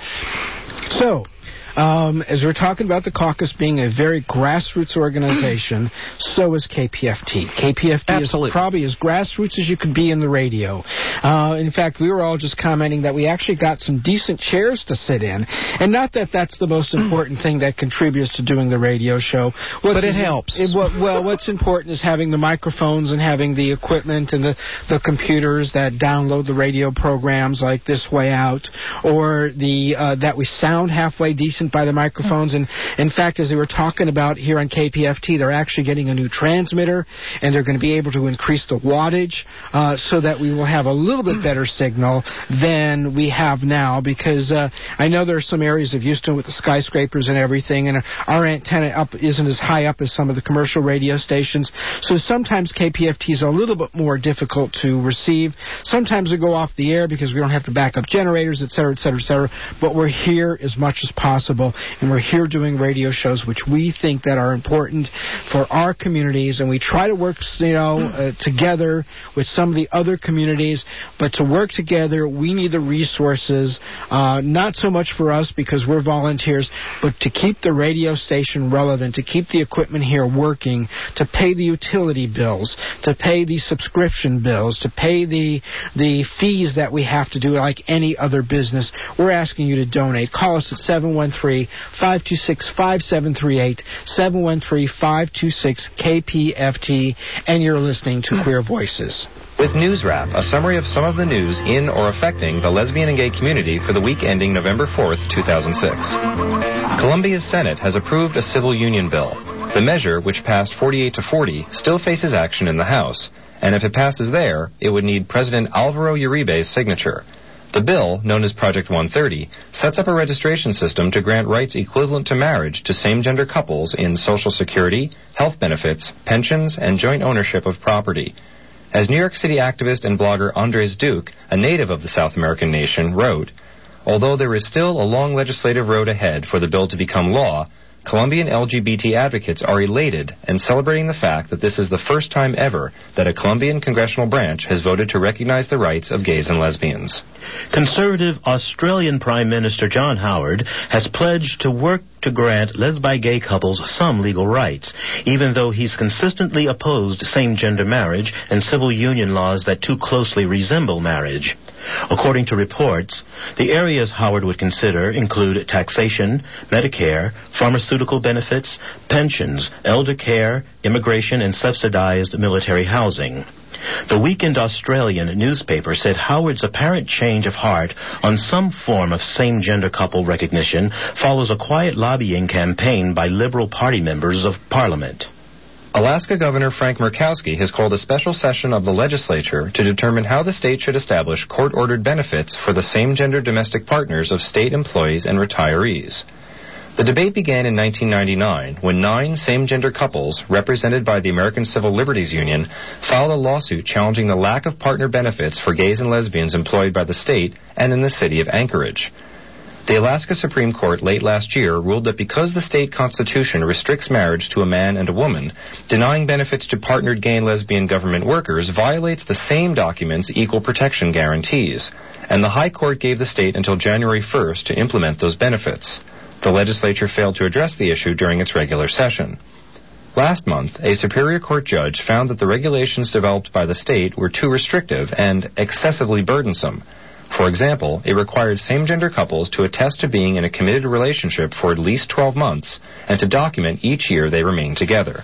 So, um, as we're talking about the caucus being a very grassroots organization, so is K P F T. K P F T Absolutely. Is probably as grassroots as you can be in the radio. Uh, in fact, we were all just commenting that we actually got some decent chairs to sit in, and not that that's the most important thing that contributes to doing the radio show. What's but it helps. It, what, well, what's important is having the microphones and having the equipment and the, the computers that download the radio programs like This Way Out, or the uh, that we sound halfway decent by the microphones. And in fact, as they were talking about here on K P F T, they're actually getting a new transmitter, and they're going to be able to increase the wattage uh, so that we will have a little bit better signal than we have now, because uh, I know there are some areas of Houston with the skyscrapers and everything, and our antenna up isn't as high up as some of the commercial radio stations, so sometimes K P F T is a little bit more difficult to receive. Sometimes we go off the air because we don't have to back up generators, et cetera, et cetera, et cetera, but we're here as much as possible, and we're here doing radio shows which we think that are important for our communities, and we try to work, you know, uh, together with some of the other communities, but to work together, we need the resources, uh, not so much for us because we're volunteers, but to keep the radio station relevant, to keep the equipment here working, to pay the utility bills, to pay the subscription bills, to pay the the fees that we have to do like any other business. We're asking you to donate. Call us at seven one three, five two six, five seven three eight, seven one three, five two six, K P F T, and you're listening to Queer Voices. With News Wrap, a summary of some of the news in or affecting the lesbian and gay community for the week ending November fourth, two thousand six. Colombia's Senate has approved a civil union bill. The measure, which passed forty-eight to forty, still faces action in the House, and if it passes there, it would need President Alvaro Uribe's signature. The bill, known as Project one thirty, sets up a registration system to grant rights equivalent to marriage to same-gender couples in Social Security, health benefits, pensions, and joint ownership of property. As New York City activist and blogger Andres Duque, a native of the South American nation, wrote, "Although there is still a long legislative road ahead for the bill to become law, Colombian L G B T advocates are elated and celebrating the fact that this is the first time ever that a Colombian congressional branch has voted to recognize the rights of gays and lesbians." Conservative Australian Prime Minister John Howard has pledged to work to grant lesbi-gay couples some legal rights, even though he's consistently opposed same-gender marriage and civil union laws that too closely resemble marriage. According to reports, the areas Howard would consider include taxation, Medicare, pharmaceutical benefits, pensions, elder care, immigration, and subsidized military housing. The Weekend Australian newspaper said Howard's apparent change of heart on some form of same-gender couple recognition follows a quiet lobbying campaign by Liberal Party members of Parliament. Alaska Governor Frank Murkowski has called a special session of the legislature to determine how the state should establish court-ordered benefits for the same-gender domestic partners of state employees and retirees. The debate began in nineteen ninety-nine when nine same-gender couples, represented by the American Civil Liberties Union, filed a lawsuit challenging the lack of partner benefits for gays and lesbians employed by the state and in the city of Anchorage. The Alaska Supreme Court late last year ruled that because the state constitution restricts marriage to a man and a woman, denying benefits to partnered gay and lesbian government workers violates the same document's equal protection guarantees, and the High Court gave the state until January first to implement those benefits. The legislature failed to address the issue during its regular session. Last month, a Superior Court judge found that the regulations developed by the state were too restrictive and excessively burdensome. For example, it required same-gender couples to attest to being in a committed relationship for at least twelve months and to document each year they remain together.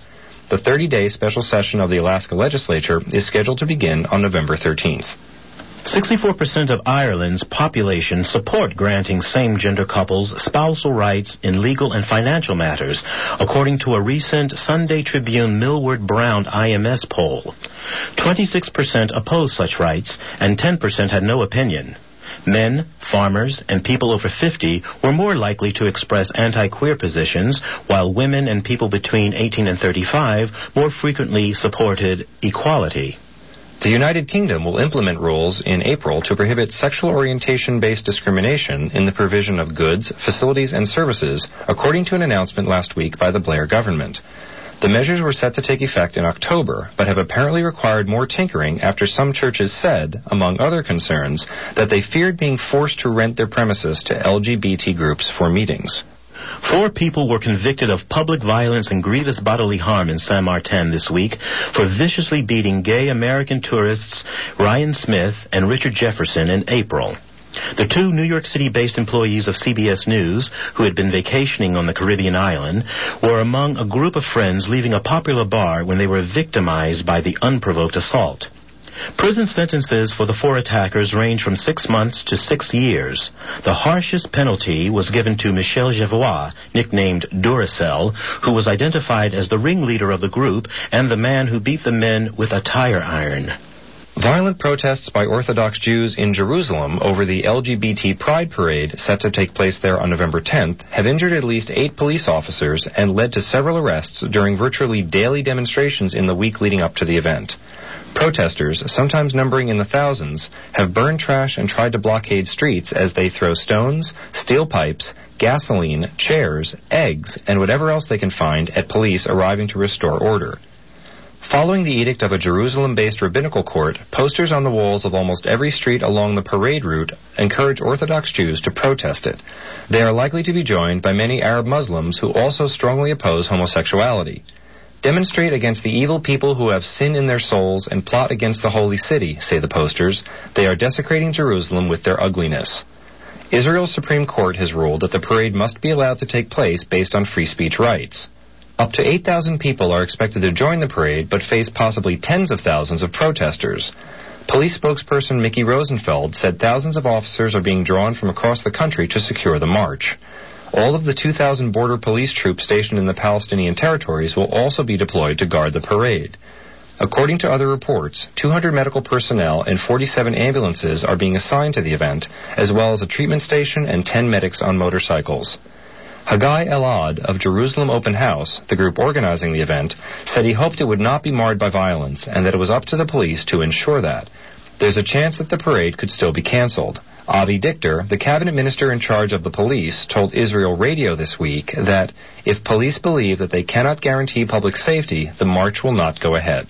The thirty-day special session of the Alaska legislature is scheduled to begin on November thirteenth. sixty-four percent of Ireland's population support granting same-gender couples spousal rights in legal and financial matters, according to a recent Sunday Tribune Millward Brown I M S poll. twenty-six percent opposed such rights, and ten percent had no opinion. Men, farmers, and people over fifty were more likely to express anti-queer positions, while women and people between eighteen and thirty-five more frequently supported equality. The United Kingdom will implement rules in April to prohibit sexual orientation-based discrimination in the provision of goods, facilities, and services, according to an announcement last week by the Blair government. The measures were set to take effect in October, but have apparently required more tinkering after some churches said, among other concerns, that they feared being forced to rent their premises to L G B T groups for meetings. Four people were convicted of public violence and grievous bodily harm in Saint Martin this week for viciously beating gay American tourists Ryan Smith and Richard Jefferson in April. The two New York City-based employees of C B S News, who had been vacationing on the Caribbean island, were among a group of friends leaving a popular bar when they were victimized by the unprovoked assault. Prison sentences for the four attackers range from six months to six years. The harshest penalty was given to Michel Javois, nicknamed Duracell, who was identified as the ringleader of the group and the man who beat the men with a tire iron. Violent protests by Orthodox Jews in Jerusalem over the L G B T Pride Parade set to take place there on November tenth have injured at least eight police officers and led to several arrests during virtually daily demonstrations in the week leading up to the event. Protesters, sometimes numbering in the thousands, have burned trash and tried to blockade streets as they throw stones, steel pipes, gasoline, chairs, eggs, and whatever else they can find at police arriving to restore order. Following the edict of a Jerusalem-based rabbinical court, posters on the walls of almost every street along the parade route encourage Orthodox Jews to protest it. They are likely to be joined by many Arab Muslims who also strongly oppose homosexuality. Demonstrate against the evil people who have sin in their souls and plot against the holy city, say the posters. They are desecrating Jerusalem with their ugliness. Israel's Supreme Court has ruled that the parade must be allowed to take place based on free speech rights. Up to eight thousand people are expected to join the parade, but face possibly tens of thousands of protesters. Police spokesperson Mickey Rosenfeld said thousands of officers are being drawn from across the country to secure the march. All of the two thousand border police troops stationed in the Palestinian territories will also be deployed to guard the parade. According to other reports, two hundred medical personnel and forty-seven ambulances are being assigned to the event, as well as a treatment station and ten medics on motorcycles. Haggai Elad of Jerusalem Open House, the group organizing the event, said he hoped it would not be marred by violence and that it was up to the police to ensure that. There's a chance that the parade could still be canceled. Avi Dichter, the cabinet minister in charge of the police, told Israel Radio this week that if police believe that they cannot guarantee public safety, the march will not go ahead.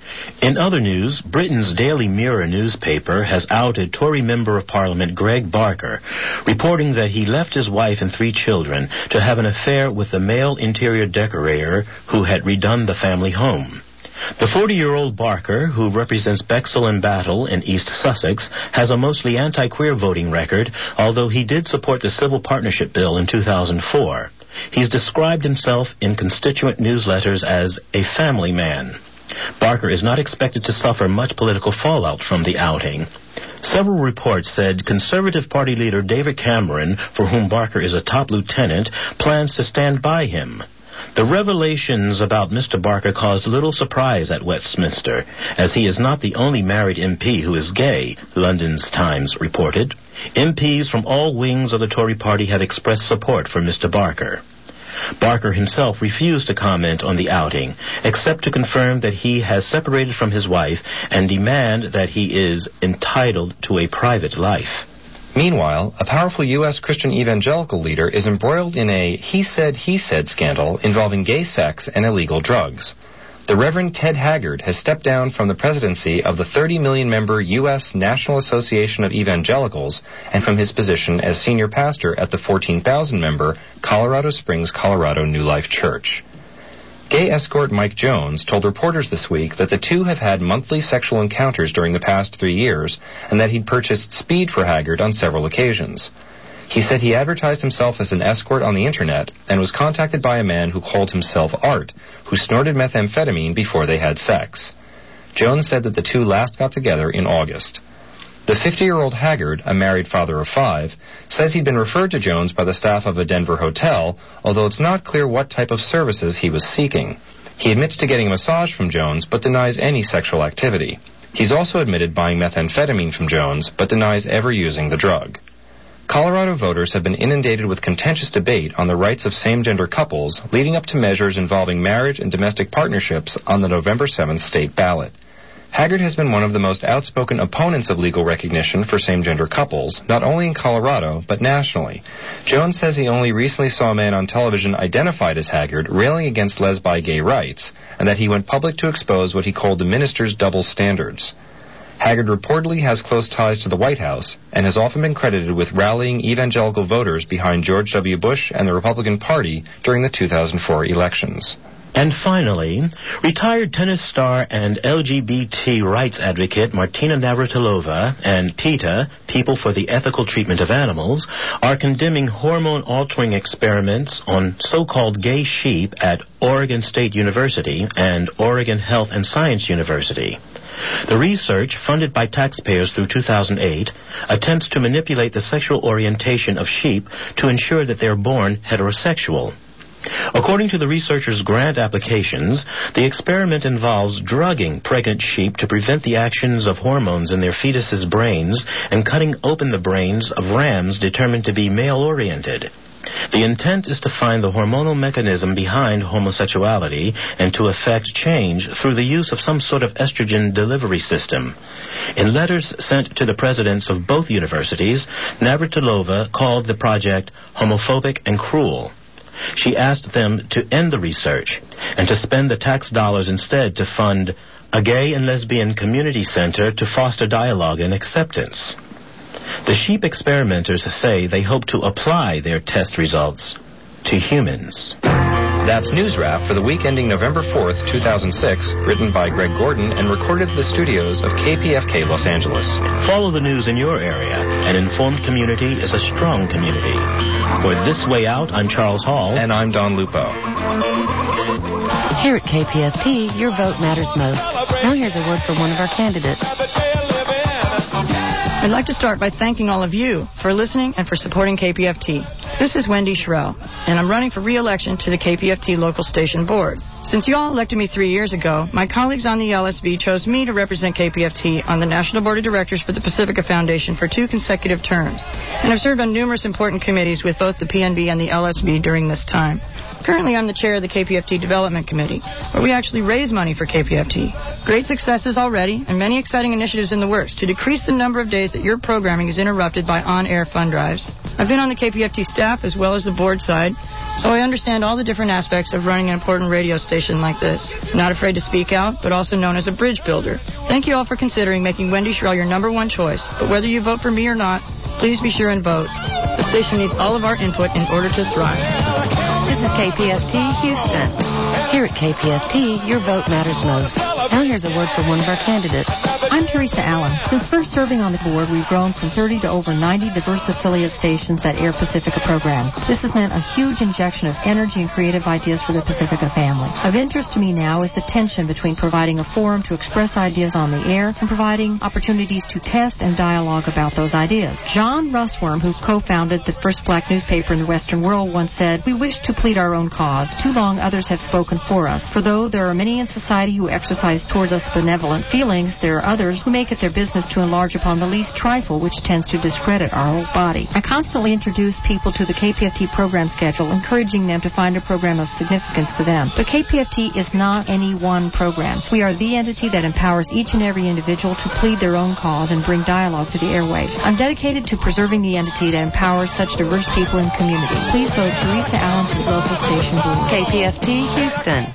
In other news, Britain's Daily Mirror newspaper has outed Tory Member of Parliament Greg Barker, reporting that he left his wife and three children to have an affair with the male interior decorator who had redone the family home. The forty-year-old Barker, who represents Bexhill and Battle in East Sussex, has a mostly anti-queer voting record, although he did support the Civil Partnership Bill in two thousand four. He's described himself in constituent newsletters as a family man. Barker is not expected to suffer much political fallout from the outing. Several reports said Conservative Party leader David Cameron, for whom Barker is a top lieutenant, plans to stand by him. The revelations about Mister Barker caused little surprise at Westminster, as he is not the only married M P who is gay, London's Times reported. M Ps from all wings of the Tory party have expressed support for Mister Barker. Barker himself refused to comment on the outing, except to confirm that he has separated from his wife and demand that he is entitled to a private life. Meanwhile, a powerful U S Christian evangelical leader is embroiled in a he-said-he-said scandal involving gay sex and illegal drugs. The Reverend Ted Haggard has stepped down from the presidency of the thirty million member U S National Association of Evangelicals and from his position as senior pastor at the fourteen thousand member Colorado Springs, Colorado New Life Church. Gay escort Mike Jones told reporters this week that the two have had monthly sexual encounters during the past three years and that he'd purchased speed for Haggard on several occasions. He said he advertised himself as an escort on the internet and was contacted by a man who called himself Art, who snorted methamphetamine before they had sex. Jones said that the two last got together in August. The fifty-year-old Haggard, a married father of five, says he'd been referred to Jones by the staff of a Denver hotel, although it's not clear what type of services he was seeking. He admits to getting a massage from Jones, but denies any sexual activity. He's also admitted buying methamphetamine from Jones, but denies ever using the drug. Colorado voters have been inundated with contentious debate on the rights of same-gender couples, leading up to measures involving marriage and domestic partnerships on the November seventh state ballot. Haggard has been one of the most outspoken opponents of legal recognition for same-gender couples, not only in Colorado, but nationally. Jones says he only recently saw a man on television identified as Haggard railing against lesbi-gay rights, and that he went public to expose what he called the minister's double standards. Haggard reportedly has close ties to the White House and has often been credited with rallying evangelical voters behind George W. Bush and the Republican Party during the two thousand four elections. And finally, retired tennis star and L G B T rights advocate Martina Navratilova and PETA, People for the Ethical Treatment of Animals, are condemning hormone-altering experiments on so-called gay sheep at Oregon State University and Oregon Health and Science University. The research, funded by taxpayers through two thousand eight, attempts to manipulate the sexual orientation of sheep to ensure that they are born heterosexual. According to the researchers' grant applications, the experiment involves drugging pregnant sheep to prevent the actions of hormones in their fetuses' brains and cutting open the brains of rams determined to be male-oriented. The intent is to find the hormonal mechanism behind homosexuality and to effect change through the use of some sort of estrogen delivery system. In letters sent to the presidents of both universities, Navratilova called the project homophobic and cruel. She asked them to end the research and to spend the tax dollars instead to fund a gay and lesbian community center to foster dialogue and acceptance. The sheep experimenters say they hope to apply their test results to humans. That's News Wrap for the week ending November fourth, two thousand six, written by Greg Gordon and recorded at the studios of K P F K Los Angeles. Follow the news in your area. An informed community is a strong community. For This Way Out, I'm Charles Hall. And I'm Don Lupo. Here at K P F T, your vote matters most. Now here's a word from one of our candidates. I'd like to start by thanking all of you for listening and for supporting K P F T. This is Wendy Schrow, and I'm running for re-election to the K P F T local station board. Since you all elected me three years ago, my colleagues on the L S B chose me to represent K P F T on the National Board of Directors for the Pacifica Foundation for two consecutive terms, and I've served on numerous important committees with both the P N B and the L S B during this time. Currently, I'm the chair of the K P F T Development Committee, where we actually raise money for K P F T. Great successes already, and many exciting initiatives in the works to decrease the number of days that your programming is interrupted by on-air fund drives. I've been on the K P F T staff as well as the board side, so I understand all the different aspects of running an important radio station like this. Not afraid to speak out, but also known as a bridge builder. Thank you all for considering making Wendy Schrow your number one choice, but whether you vote for me or not, please be sure and vote. The station needs all of our input in order to thrive. This is K P F T Houston. Here at K P F T, your vote matters most. Now here's a word from one of our candidates. I'm Teresa Allen. Since first serving on the board, we've grown from thirty to over ninety diverse affiliate stations that air Pacifica programs. This has meant a huge injection of energy and creative ideas for the Pacifica family. Of interest to me now is the tension between providing a forum to express ideas on the air and providing opportunities to test and dialogue about those ideas. John Russworm, who co-founded the first black newspaper in the Western world, once said, "We wish to plead our own cause. Too long others have spoken for us. For though there are many in society who exercise towards us benevolent feelings, there are others who make it their business to enlarge upon the least trifle, which tends to discredit our whole body." I constantly introduce people to the K P F T program schedule, encouraging them to find a program of significance to them. But K P F T is not any one program. We are the entity that empowers each and every individual to plead their own cause and bring dialogue to the airwaves. I'm dedicated to preserving the entity that empowers such diverse people in community. Please vote Teresa Allen to the local station board. K P F T Houston.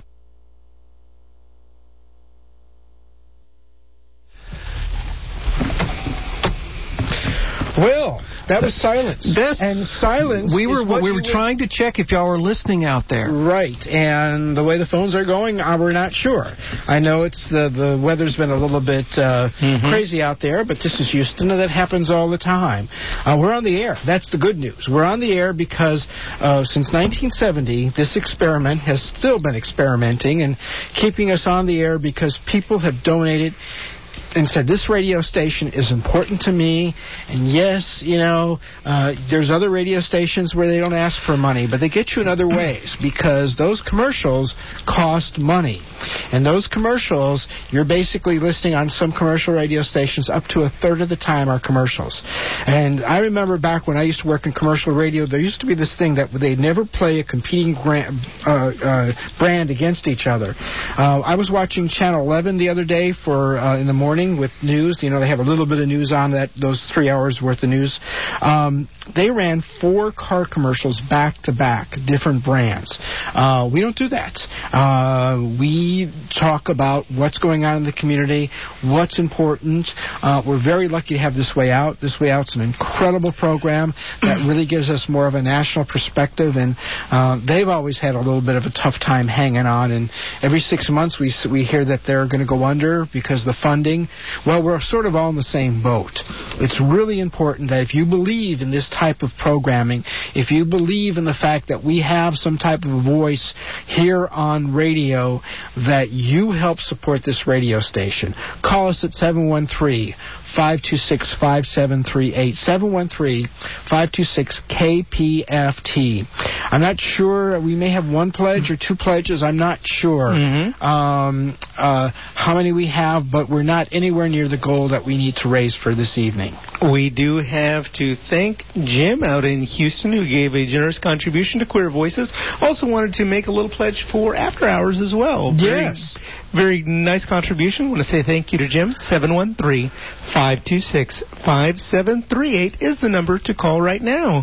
Well, That was silence. This, and silence. We were is what we were you trying to check if y'all were listening out there. Right, and the way the phones are going, uh, we're not sure. I know it's the the weather's been a little bit uh, mm-hmm. crazy out there, but this is Houston, and that happens all the time. Uh, we're on the air. That's the good news. We're on the air because uh, since nineteen seventy, this experiment has still been experimenting and keeping us on the air because people have donated and said, this radio station is important to me, and yes, you know, uh, there's other radio stations where they don't ask for money, but they get you in other ways, because those commercials cost money. And those commercials, you're basically listening on some commercial radio stations, up to a third of the time are commercials. And I remember back when I used to work in commercial radio, there used to be this thing that they'd never play a competing gra- uh, uh, brand against each other. Uh, I was watching Channel eleven the other day for uh, in the morning with news. You know, they have a little bit of news on that, those three hours worth of news. Um, they ran four car commercials back to back, different brands. Uh, we don't do that. Uh, we talk about what's going on in the community, what's important. Uh, we're very lucky to have This Way Out. This Way Out's an incredible program that really gives us more of a national perspective, and uh, they've always had a little bit of a tough time hanging on, and every six months we we hear that they're going to go under because the funding. Well, we're sort of all in the same boat. It's really important that if you believe in this type of programming, if you believe in the fact that we have some type of a voice here on radio, that you help support this radio station. Call us at seven one three, five two six, five seven three eight, seven one three, five two six, K P F T. I'm not sure. We may have one pledge or two pledges. I'm not sure mm-hmm. um, uh, how many we have, but we're not anywhere near the goal that we need to raise for this evening. We do have to thank Jim out in Houston, who gave a generous contribution to Queer Voices. Also wanted to make a little pledge for After Hours as well. Yes. Very, very nice contribution. I want to say thank you to Jim. seven one three, five two six, five seven three eight is the number to call right now.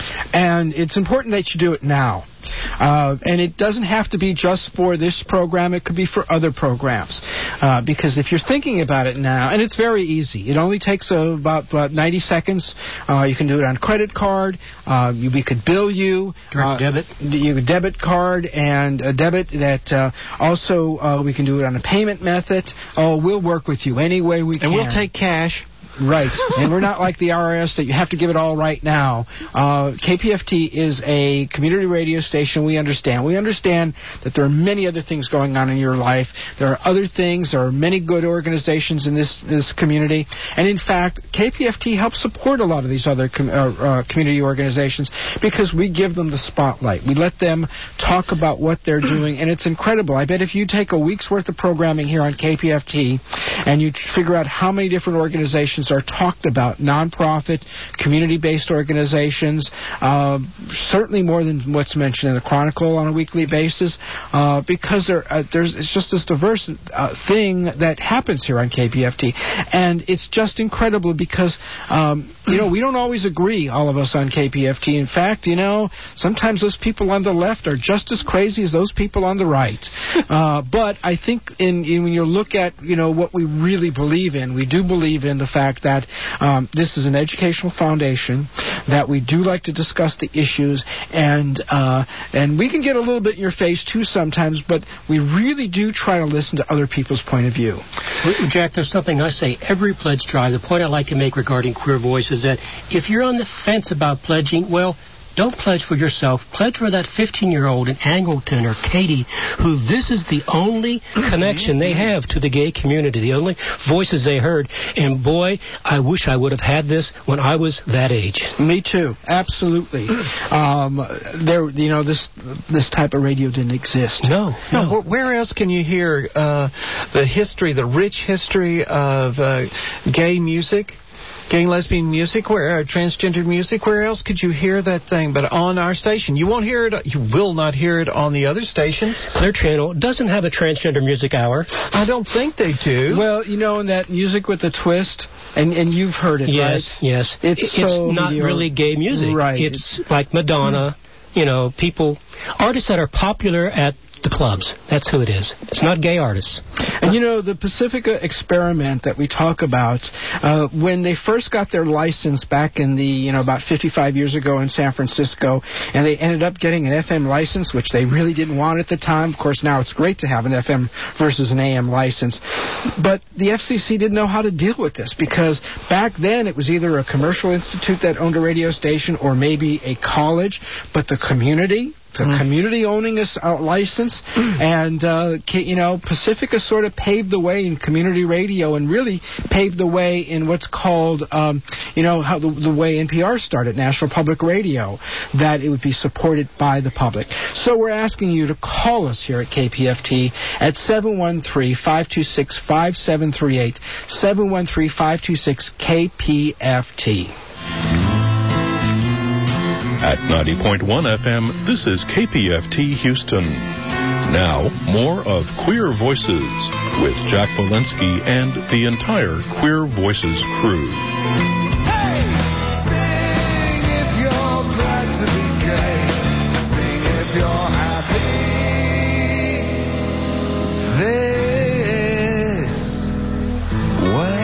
And it's important that you do it now. Uh, and it doesn't have to be just for this program. It could be for other programs. Uh, because if you're thinking about it now, and it's very easy. It only takes uh, about, about ninety seconds. Uh, you can do it on credit card. Uh, you, we could bill you. Direct uh, debit. You have a debit card and a debit that uh, also uh, we can do it on a payment method. Oh, we'll work with you any way we and can. And we'll take cash. Right, and we're not like the I R S that you have to give it all right now. Uh, K P F T is a community radio station. We understand. We understand that there are many other things going on in your life. There are other things. There are many good organizations in this this community. And in fact, K P F T helps support a lot of these other com- uh, uh, community organizations because we give them the spotlight. We let them talk about what they're doing, and it's incredible. I bet if you take a week's worth of programming here on K P F T and you figure out how many different organizations are talked about, nonprofit, community-based organizations, uh, certainly more than what's mentioned in the Chronicle on a weekly basis, uh, because there, uh, there's it's just this diverse uh, thing that happens here on K P F T, and it's just incredible because um, you know we don't always agree, all of us on K P F T. In fact, you know sometimes those people on the left are just as crazy as those people on the right. Uh, but I think in, in when you look at you know what we really believe in, we do believe in the fact that um, this is an educational foundation, that we do like to discuss the issues, and uh, and we can get a little bit in your face too sometimes, but we really do try to listen to other people's point of view. Jack, there's something I say every pledge drive. The point I like to make regarding Queer Voice is that if you're on the fence about pledging, well, don't pledge for yourself. Pledge for that fifteen-year-old in Angleton or Katy, who this is the only connection they have to the gay community, the only voices they heard. And boy, I wish I would have had this when I was that age. Me too, absolutely. um, there, you know, this this type of radio didn't exist. No, no. no where else can you hear uh, the history, the rich history of uh, gay music? Gay and lesbian music, where uh, transgender music, where else could you hear that thing but on our station? You won't hear it, you will not hear it on the other stations. Clear Channel doesn't have a transgender music hour. I don't think they do. Well, you know, in that music with the twist, and and you've heard it, yes, right? Yes, yes. It's, it's so not mediocre. really gay music. Right. It's like Madonna. You know, people artists that are popular at the clubs. That's who it is. It's not gay artists. And you know, the Pacifica experiment that we talk about, uh, when they first got their license back in the, you know, about fifty-five years ago in San Francisco, and they ended up getting an F M license, which they really didn't want at the time. Of course, now it's great to have an F M versus an A M license. But the F C C didn't know how to deal with this, because back then it was either a commercial institute that owned a radio station or maybe a college, but the community... The mm. community owning a uh, license, and, uh, you know, Pacifica sort of paved the way in community radio and really paved the way in what's called, um, you know, how the, the way N P R started, National Public Radio, that it would be supported by the public. So we're asking you to call us here at K P F T at seven one three, five two six, five seven three eight, seven one three, five two six, K P F T. At ninety point one F M, this is K P F T Houston. Now, more of Queer Voices with Jack Walensky and the entire Queer Voices crew. Hey! Sing if you're glad to be gay. Sing if you're happy. This way.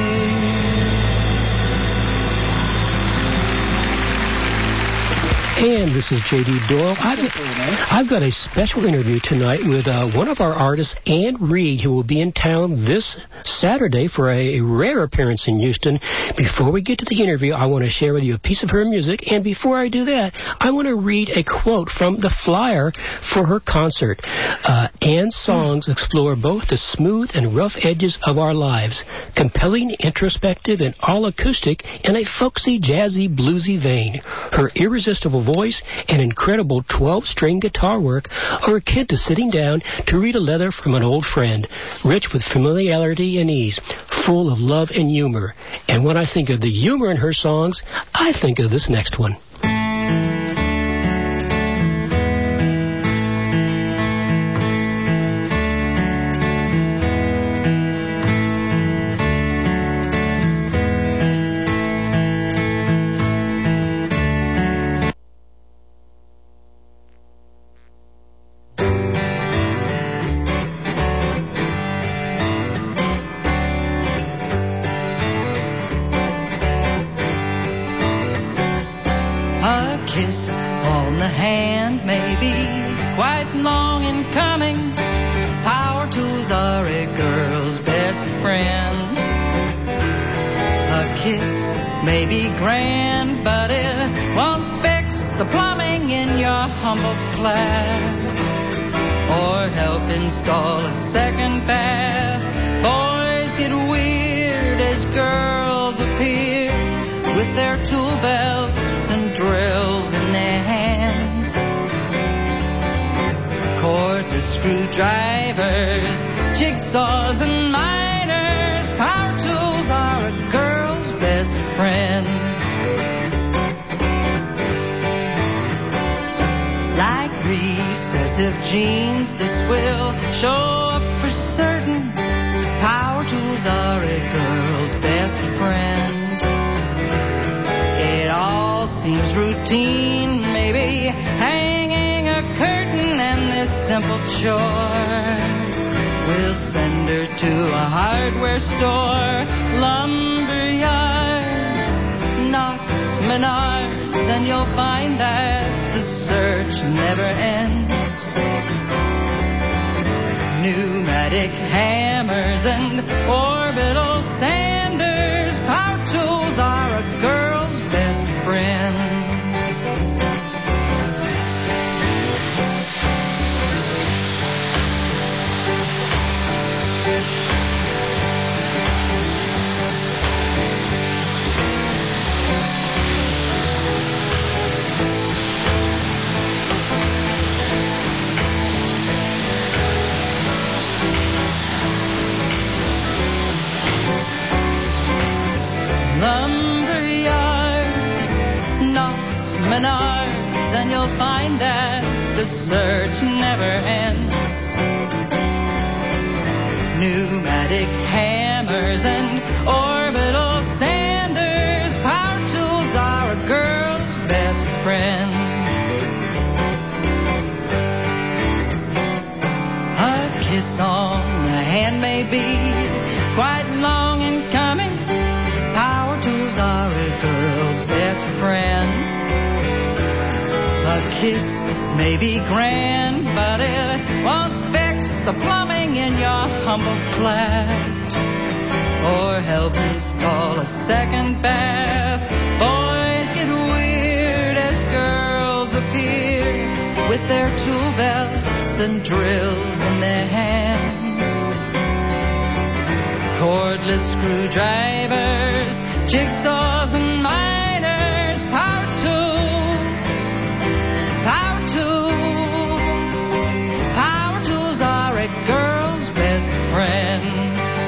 And this is J D Doyle. I've, I've got a special interview tonight with uh, one of our artists, Ann Reed, who will be in town this Saturday for a rare appearance in Houston. Before we get to the interview, I want to share with you a piece of her music. And before I do that, I want to read a quote from the flyer for her concert. Uh, Ann's songs explore both the smooth and rough edges of our lives, compelling, introspective, and all acoustic in a folksy, jazzy, bluesy vein. Her irresistible voice and incredible twelve-string guitar work are akin to sitting down to read a letter from an old friend, rich with familiarity and ease, full of love and humor. And when I think of the humor in her songs, I think of this next one. Screwdrivers, jigsaws, and miners. Power tools are a girl's best friend. Like recessive genes, this will show up for certain. Power tools are a girl's best friend. It all seems routine, maybe hanging a curtain, and this simple chore will send her to a hardware store, lumber yards, Knox, Menards, and you'll find that the search never ends. Pneumatic hammers and orbital sanders, power tools are a girl's best friend. Menards, and you'll find that the search never ends. Pneumatic hammers and orbital sanders, power tools are a girl's best friend. and may be quite long in coming. Power tools are a girl's best friend. A kiss may be grand, but it won't fix the plumbing in your humble flat, or help install a second bath. Boys get weird as girls appear with their tool belts and drills in their hands. Cordless screwdrivers, jigsaws and miners, power tools, power tools, power tools are a girl's best friend.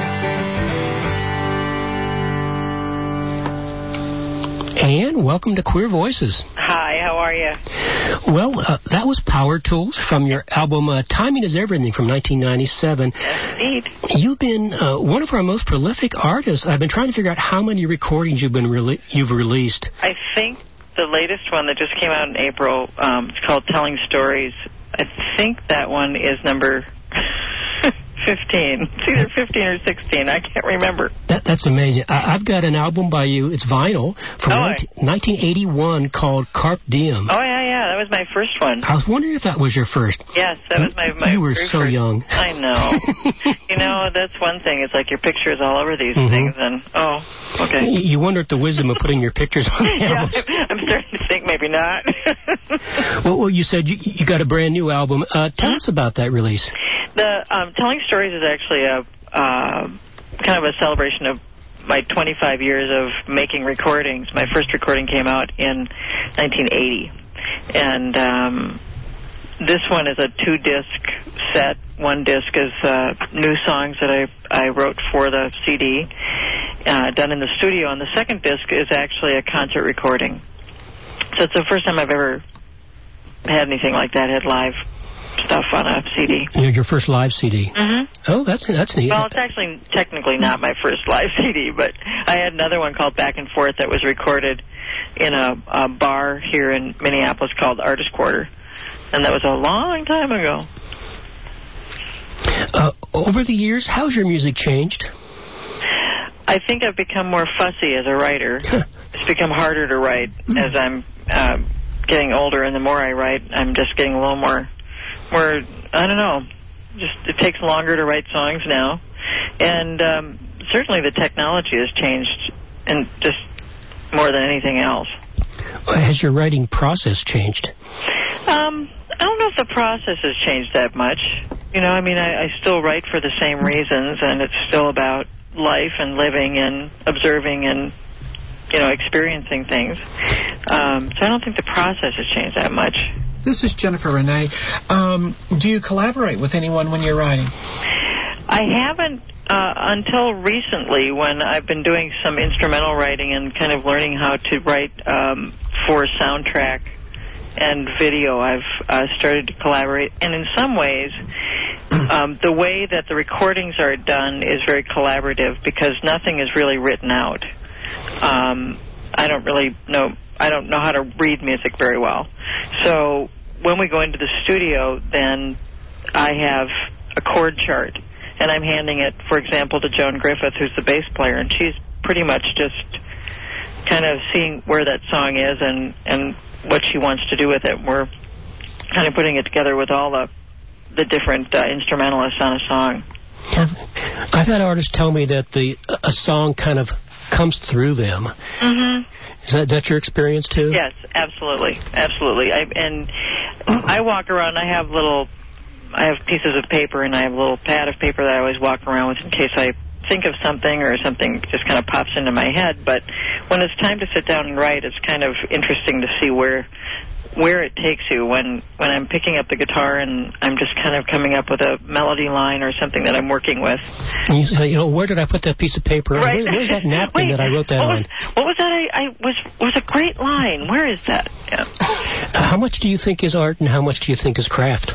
And welcome to Queer Voices. Hi, how are you? Well, uh, that was Power Tools from your album uh, Timing is Everything from nineteen ninety-seven. Yes, indeed. You've been uh, one of our most prolific artists. I've been trying to figure out how many recordings you've been re- you've released. I think the latest one that just came out in April, um, it's called Telling Stories. I think that one is number fifteen. It's either fifteen or sixteen. I can't remember. That, that's amazing. I, I've got an album by you. It's vinyl from Oh, nineteen, nineteen eighty-one called Carpe Diem. Oh, yeah, yeah. That was my first one. I was wondering if that was your first. Yes, that was my, my You were very so first. young. I know. You know, that's one thing. It's like your picture's all over these Mhm. things, and, oh, okay. You you wonder at the wisdom of putting your pictures on the Yeah, album. I'm starting to think maybe not. Well, well, you said you, you got a brand new album. Uh, tell us about that release. The um, Telling Stories is actually a uh, kind of a celebration of my twenty-five years of making recordings. My first recording came out in nineteen eighty, and um, this one is a two-disc set. One disc is uh, new songs that I I wrote for the C D, uh, done in the studio, and the second disc is actually a concert recording. So it's the first time I've ever had anything like that, had live stuff on a C D. Your, your first live C D. Mm-hmm. Oh, that's that's neat. Well, it's actually technically not my first live C D, but I had another one called Back and Forth that was recorded in a, a bar here in Minneapolis called Artist Quarter, and that was a long time ago. Uh, over the years, how's your music changed? I think I've become more fussy as a writer. It's become harder to write as I'm uh, getting older, and the more I write, I'm just getting a little more, more, I don't know, just it takes longer to write songs now. And um, certainly the technology has changed, and just more than anything else. Has your writing process changed? Um, I don't know if the process has changed that much. You know, I mean, I, I still write for the same reasons, and it's still about life and living and observing and, you know, experiencing things. Um, so I don't think the process has changed that much. This is Jennifer Renee. Um, do you collaborate with anyone when you're writing? I haven't uh, until recently, when I've been doing some instrumental writing and kind of learning how to write um, for soundtrack and video. I've uh, started to collaborate, and in some ways, um, the way that the recordings are done is very collaborative because nothing is really written out. Um, I don't really know. I don't know how to read music very well, so when we go into the studio, then I have a chord chart, and I'm handing it, for example, to Joan Griffith, who's the bass player, and she's pretty much just kind of seeing where that song is and, and what she wants to do with it. We're kind of putting it together with all the the different uh, instrumentalists on a song. I've had artists tell me that the a song kind of comes through them. Mm-hmm. Is that, that your experience too? Yes, absolutely, absolutely. I, and I walk around. I have little, I have pieces of paper, and I have a little pad of paper that I always walk around with in case I think of something or something just kind of pops into my head. But when it's time to sit down and write, it's kind of interesting to see where where it takes you. When when I'm picking up the guitar and I'm just kind of coming up with a melody line or something that I'm working with. And you say, you know, where did I put that piece of paper? Right. Where, where's that napkin Wait, that I wrote that what on? was, what was that? I, I was was a great line. Where is that? Yeah. Uh, how much do you think is art, and how much do you think is craft?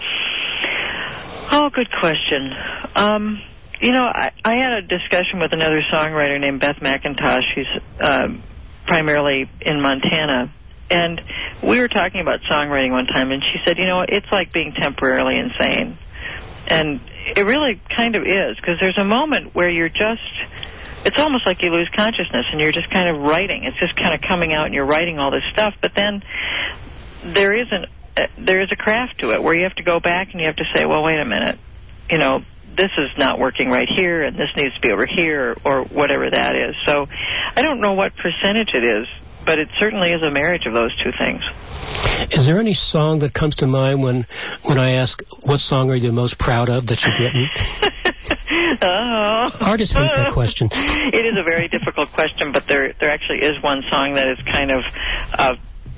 Oh, good question. Um, you know, I, I had a discussion with another songwriter named Beth McIntosh, who's um, primarily in Montana. And we were talking about songwriting one time, and she said, you know, it's like being temporarily insane. And it really kind of is, because there's a moment where you're just, it's almost like you lose consciousness and you're just kind of writing. It's just kind of coming out and you're writing all this stuff. But then there is, an, uh, there is a craft to it where you have to go back and you have to say, well, wait a minute, you know, this is not working right here and this needs to be over here, or, or whatever that is. So I don't know what percentage it is, but it certainly is a marriage of those two things. Is there any song that comes to mind when when I ask, what song are you the most proud of that you've written? Oh. Artists hate that question. It is a very difficult question, but there there actually is one song that is kind of, uh,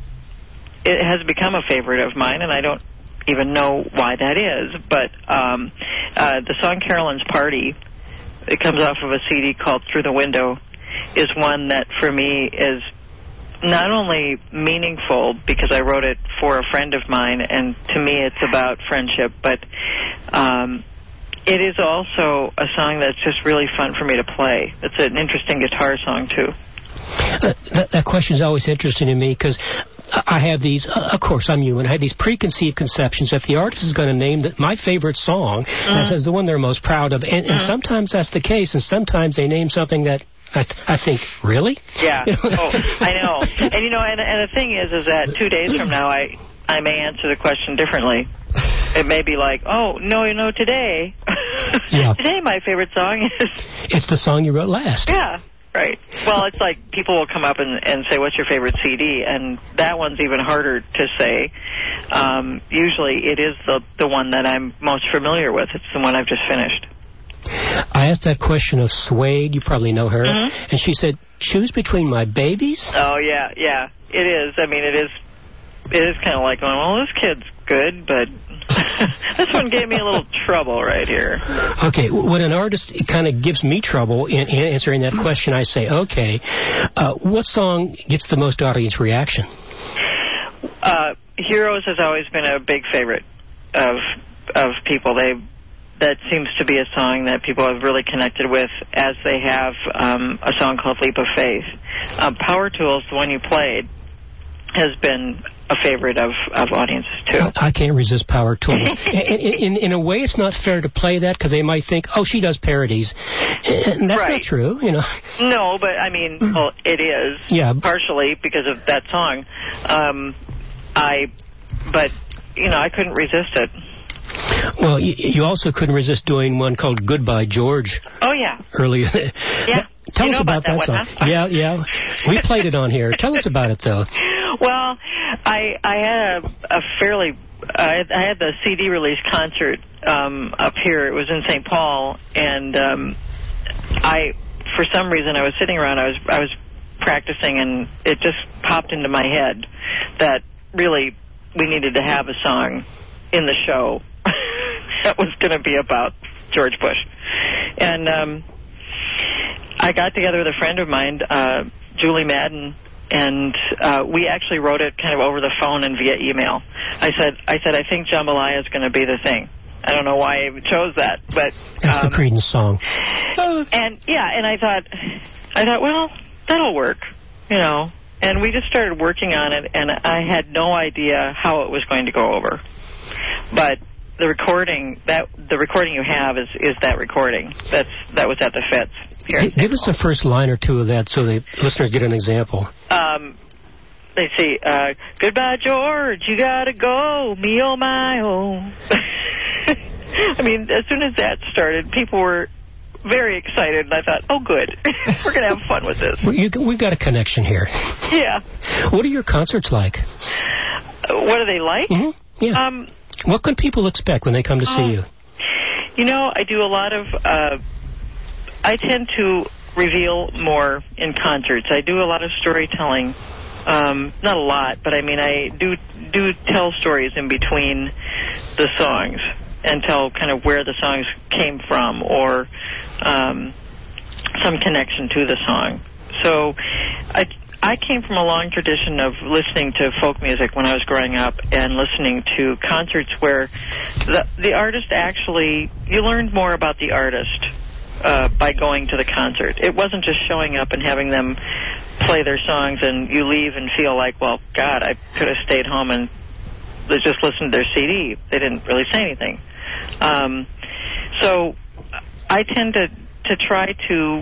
it has become a favorite of mine, and I don't even know why that is, but um, uh, the song Carolyn's Party, it comes off of a C D called Through the Window, is one that for me is not only meaningful because I wrote it for a friend of mine, and to me it's about friendship, but um, it is also a song that's just really fun for me to play. It's an interesting guitar song, too. Uh, that, that question is always interesting to me because I have these, uh, of course I'm human, I have these preconceived conceptions that the artist is going to name that my favorite song mm. as the one they're most proud of, and, mm. and sometimes that's the case, and sometimes they name something that I, th- I think, really? Yeah. You know? Oh, I know. And, you know, and, and the thing is, is that two days from now, I, I may answer the question differently. It may be like, oh, no, you know, today, yeah. today my favorite song is... It's the song you wrote last. Yeah, right. Well, it's like people will come up and, and say, what's your favorite C D? And that one's even harder to say. Um, usually it is the, the one that I'm most familiar with. It's the one I've just finished. I asked that question of Suede, you probably know her, mm-hmm. and she said, choose between my babies? Oh, yeah, yeah, it is. I mean, it is It is kind of like going, well, this kid's good, but this one gave me a little trouble right here. Okay, when an artist kind of gives me trouble in, in answering that question, I say, okay, uh, what song gets the most audience reaction? Uh, Heroes has always been a big favorite of of people. They That seems to be a song that people have really connected with, as they have um, a song called Leap of Faith. Um, Power Tools, the one you played, has been a favorite of, of audiences, too. I can't resist Power Tools. in, in, in a way, it's not fair to play that, because they might think, oh, she does parodies. And that's right. not true, you know. No, but, I mean, well, it is, yeah. partially because of that song. Um, I, but, you know, I couldn't resist it. Well, you, you also couldn't resist doing one called Goodbye, George. Oh, yeah. Earlier. Yeah. Tell you us know about, about that, that one, song. Huh? Yeah, yeah. We played it on here. Tell us about it, though. Well, I I had a, a fairly... I, I had the C D release concert um, up here. It was in Saint Paul, and um, I, for some reason, I was sitting around. I was I was practicing, and it just popped into my head that really we needed to have a song in the show that was going to be about George Bush. And um, I got together with a friend of mine, uh, Julie Madden, and uh, we actually wrote it kind of over the phone and via email. I said, I said, I think Jambalaya is going to be the thing. I don't know why I chose that, but that's um, the Creedence song. And yeah, and I thought, I thought, well, that'll work, you know. And we just started working on it, and I had no idea how it was going to go over. But the recording that the recording you have is, is that recording. That's that was at the Fitz here. G- give us the first line or two of that so the listeners get an example. Um, let's see. Uh, Goodbye, George. You gotta go. Me oh my oh. I mean, as soon as that started, people were very excited, and I thought, oh, good. We're going to have fun with this. Well, you, we've got a connection here. Yeah. What are your concerts like? Uh, what are they like? Mm-hmm. Yeah. Um, what can people expect when they come to uh, see you? You know, I do a lot of... Uh, I tend to reveal more in concerts. I do a lot of storytelling. Um, not a lot, but I mean, I do do tell stories in between the songs and tell kind of where the songs came from or um, some connection to the song. So I, I came from a long tradition of listening to folk music when I was growing up and listening to concerts where the, the artist actually, you learned more about the artist uh, by going to the concert. It wasn't just showing up and having them play their songs and you leave and feel like, well, God, I could have stayed home and just listened to their C D. They didn't really say anything. Um, so I tend to, to try to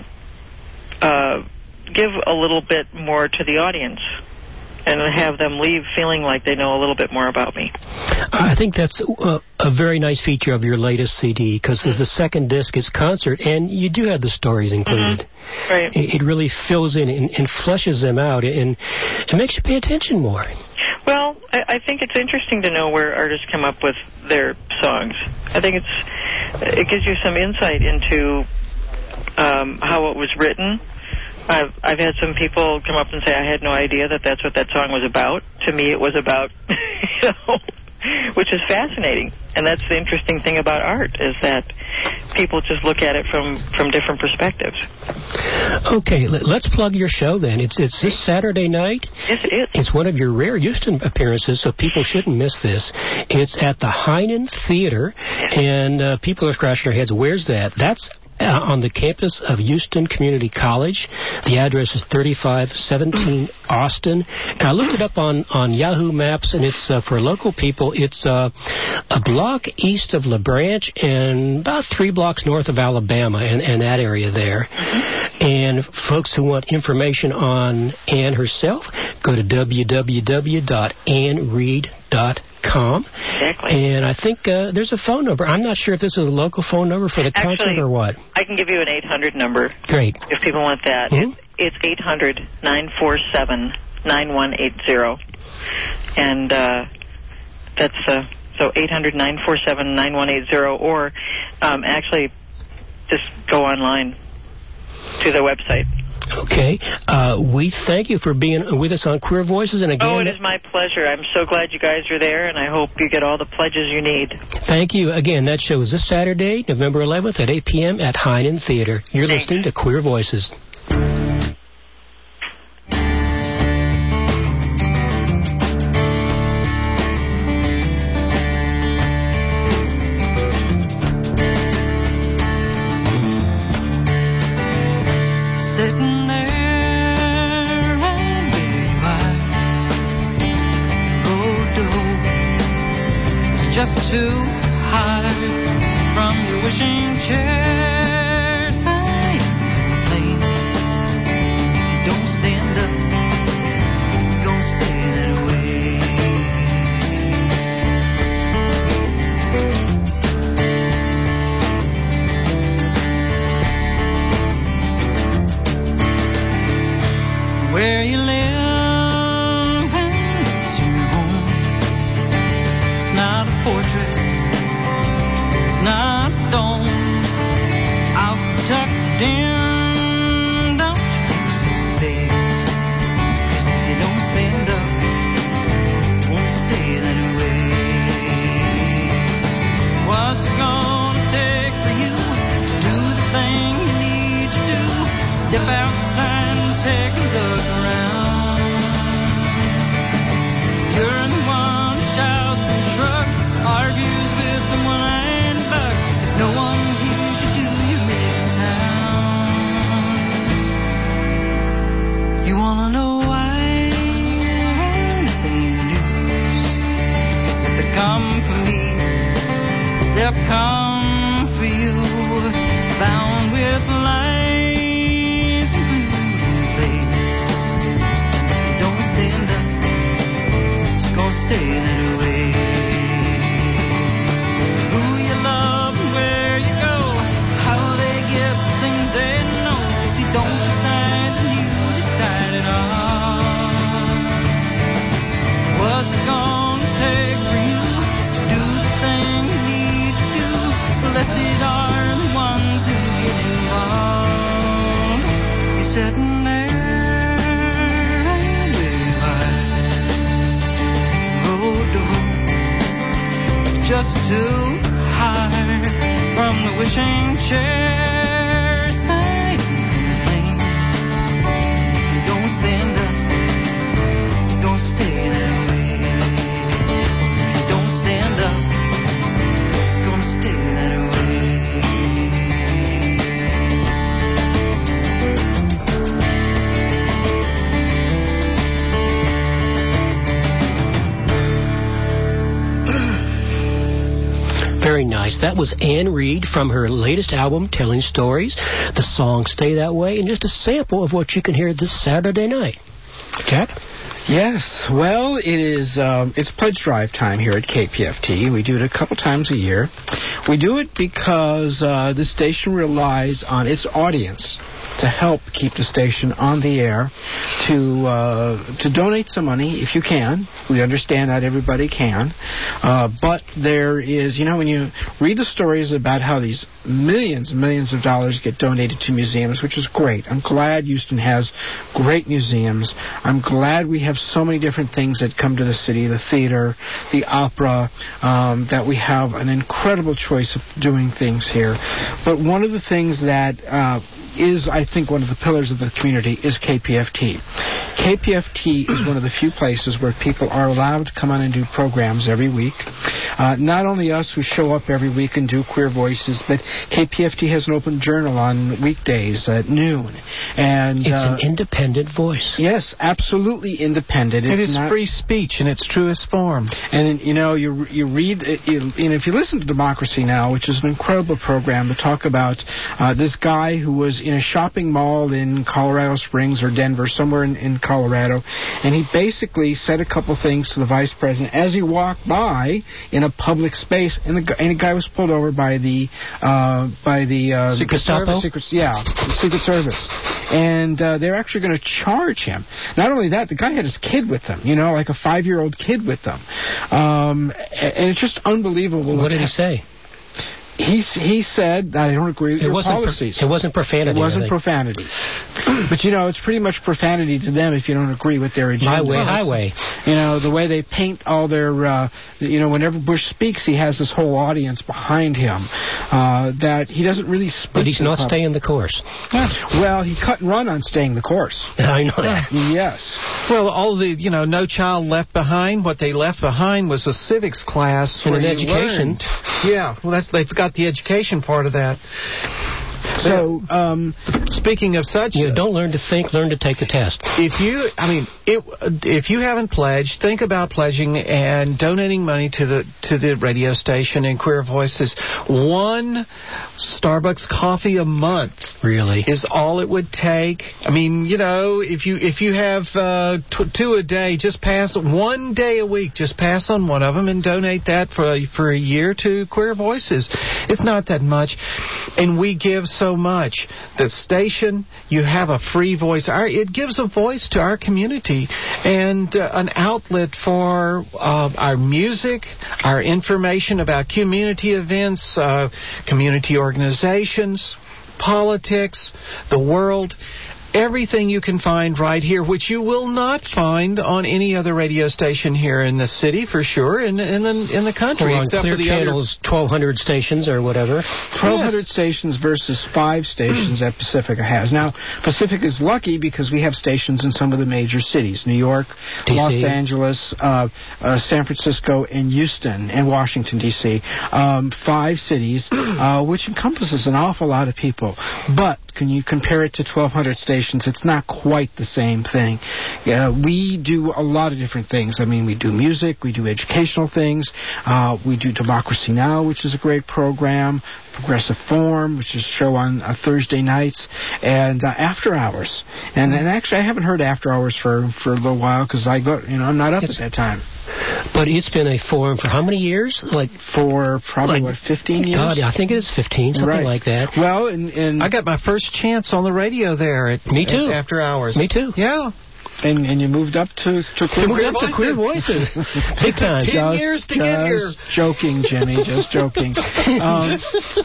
uh, give a little bit more to the audience and have them leave feeling like they know a little bit more about me. I think that's a, a very nice feature of your latest C D, because mm-hmm. the second disc is concert, and you do have the stories included. Mm-hmm. Right. It, it really fills in and, and fleshes them out, and it makes you pay attention more. Well, I, I think it's interesting to know where artists come up with their songs. I think it's it gives you some insight into um, how it was written. I've I've had some people come up and say, I had no idea that that's what that song was about. To me, it was about, you know, which is fascinating. And that's the interesting thing about art, is that people just look at it from, from different perspectives. Okay, let's plug your show then. It's it's this Saturday night. Yes, it is. It's one of your rare Houston appearances, so people shouldn't miss this. It's at the Heinen Theater, and uh, people are scratching their heads. Where's that? That's Uh, on the campus of Houston Community College. The address is thirty-five seventeen Austin. And I looked it up on, on Yahoo Maps, and it's uh, for local people. It's uh, a block east of La Branch and about three blocks north of Alabama, and, and that area there. And folks who want information on Anne herself, go to w w w dot anne reed dot com. Exactly. And I think uh, there's a phone number. I'm not sure if this is a local phone number for the Actually, concert or what. I can give you an eight hundred number. Great. If people want that. Mm-hmm. It, it's eight hundred nine four seven nine one eight zero. And uh, that's uh, so eight hundred nine four seven nine one eight zero, or um, actually just go online to the website. Okay. Uh, we thank you for being with us on Queer Voices. And again, oh, it is my pleasure. I'm so glad you guys are there, and I hope you get all the pledges you need. Thank you. Again, that show is this Saturday, November eleventh at eight p.m. at Heinen Theater. You're Thanks. listening to Queer Voices. Too high from your wishing chair side lane. Don't stand up, you're gonna stay that way. Where you live, it's your home. It's not a fortress, not a dome. I'll tucked in, don't you feel so safe? 'Cause if you don't stand up, you won't stay that way. What's it gonna take for you to do the thing you need to do? Step outside and take a look around. You're the one who shouts and shrugs, argues with the one I ain't bug. If no one hears you, do you make a sound? You wanna know why? This ain't news. 'Cause if they come for me, they'll come for you. Bound with lies and brutal face. If you don't stand up, it's gonna stay that way. Who you love and where you go, how they get the things they know. If you don't decide, then you decide it all. What's it gonna take for you to do the thing you need to do? Blessed are the ones who get involved. You're sitting there and realize the road to hope is just too high from the wishing chair side lane. If you don't stand up, you're gonna stay that way. If you don't stand up, it's gonna stay that way. Very nice. That was Anne Reed from her latest album, Telling Stories. The song Stay That Way, and just a sample of what you can hear this Saturday night. Jack? Yes. Well, it is. Um, it's pledge drive time here at K P F T. We do it a couple times a year. We do it because uh, the station relies on its audience to help keep the station on the air, to uh, to donate some money if you can. We understand not everybody can, uh, but there is, you know, when you read the stories about how these millions and millions of dollars get donated to museums, which is great. I'm glad Houston has great museums. I'm glad we have so many different things that come to the city, the theater, the opera, um, that we have an incredible choice of doing things here. But one of the things that uh, is, I think, one of the pillars of the community is K P F T. K P F T is one of the few places where people are allowed to come on and do programs every week. Uh, not only us who show up every week and do Queer Voices, but K P F T has an open journal on weekdays at noon. And It's uh, an independent voice. Yes, absolutely independent. It It's is not, free speech in its truest form. And, you know, you you read, you, and if you listen to Democracy Now!, which is an incredible program to talk about uh, this guy who was in a shopping mall in Colorado Springs or Denver, somewhere in, in Colorado, and he basically said a couple things to the vice president as he walked by in a public space, and the, gu- and the guy was pulled over by the uh, by the uh, Secret Service? Secret, yeah, the Secret Service, and uh, they're actually going to charge him. Not only that, the guy had his kid with him, you know, like a five-year-old kid with them, um, and it's just unbelievable. What did he say? He he said, I don't agree with It your wasn't pro- policies. it wasn't profanity, It wasn't I think. profanity. But, you know, it's pretty much profanity to them if you don't agree with their agenda. My way, highway. You know, the way they paint all their, uh, you know, whenever Bush speaks, he has this whole audience behind him uh, that he doesn't really speak But he's to the not public. staying the course. Well, he cut and run on staying the course. I know that. Yes. Well, all the, you know, No Child Left Behind, what they left behind was a civics class. And where an you education. learned. Yeah, well, that's they've got the education part of that. So, um, speaking of such, You don't learn to think, learn to take the test. if you, I mean, it, if you haven't pledged, think about pledging and donating money to the to the radio station and Queer Voices. One Starbucks coffee a month, really, is all it would take. I mean, you know, if you if you have uh, t- two a day, just pass one day a week. Just pass on one of them and donate that for a, for a year to Queer Voices. It's not that much, and we give so much. The station, you have a free voice. Our, it gives a voice to our community and uh, an outlet for uh, our music, our information about community events, uh, community organizations, politics, the world. Everything you can find right here, which you will not find on any other radio station here in the city, for sure, in in the, in the country, Or on except Clear for the Channel's twelve hundred stations or whatever. twelve hundred stations versus five stations that Pacifica has. Now, Pacifica is lucky because we have stations in some of the major cities, New York, D C. Los Angeles, uh, uh, San Francisco, and Houston, and Washington, D C Um, five cities, uh, which encompasses an awful lot of people. But can you compare it to twelve hundred stations? It's not quite the same thing. Yeah, we do a lot of different things. I mean, we do music, we do educational things, uh, we do Democracy Now!, which is a great program, Progressive Forum, which is a show on uh, Thursday nights, and uh, After Hours. And, and actually, I haven't heard After Hours for, for a little while because I go, you know, I'm not up It's- at that time. But it's been a forum for how many years? Like For probably, Like- what, fifteen years? God, I think it is fifteen, something Right. like that. Well, and, and I got my first chance on the radio there. At, Me too. at After Hours. Me too. Yeah. And, and you moved up to, to Queer Moved up to Queer Voices. Big time. Ten Just, years to get here. just joking, Jimmy. Just joking. Um,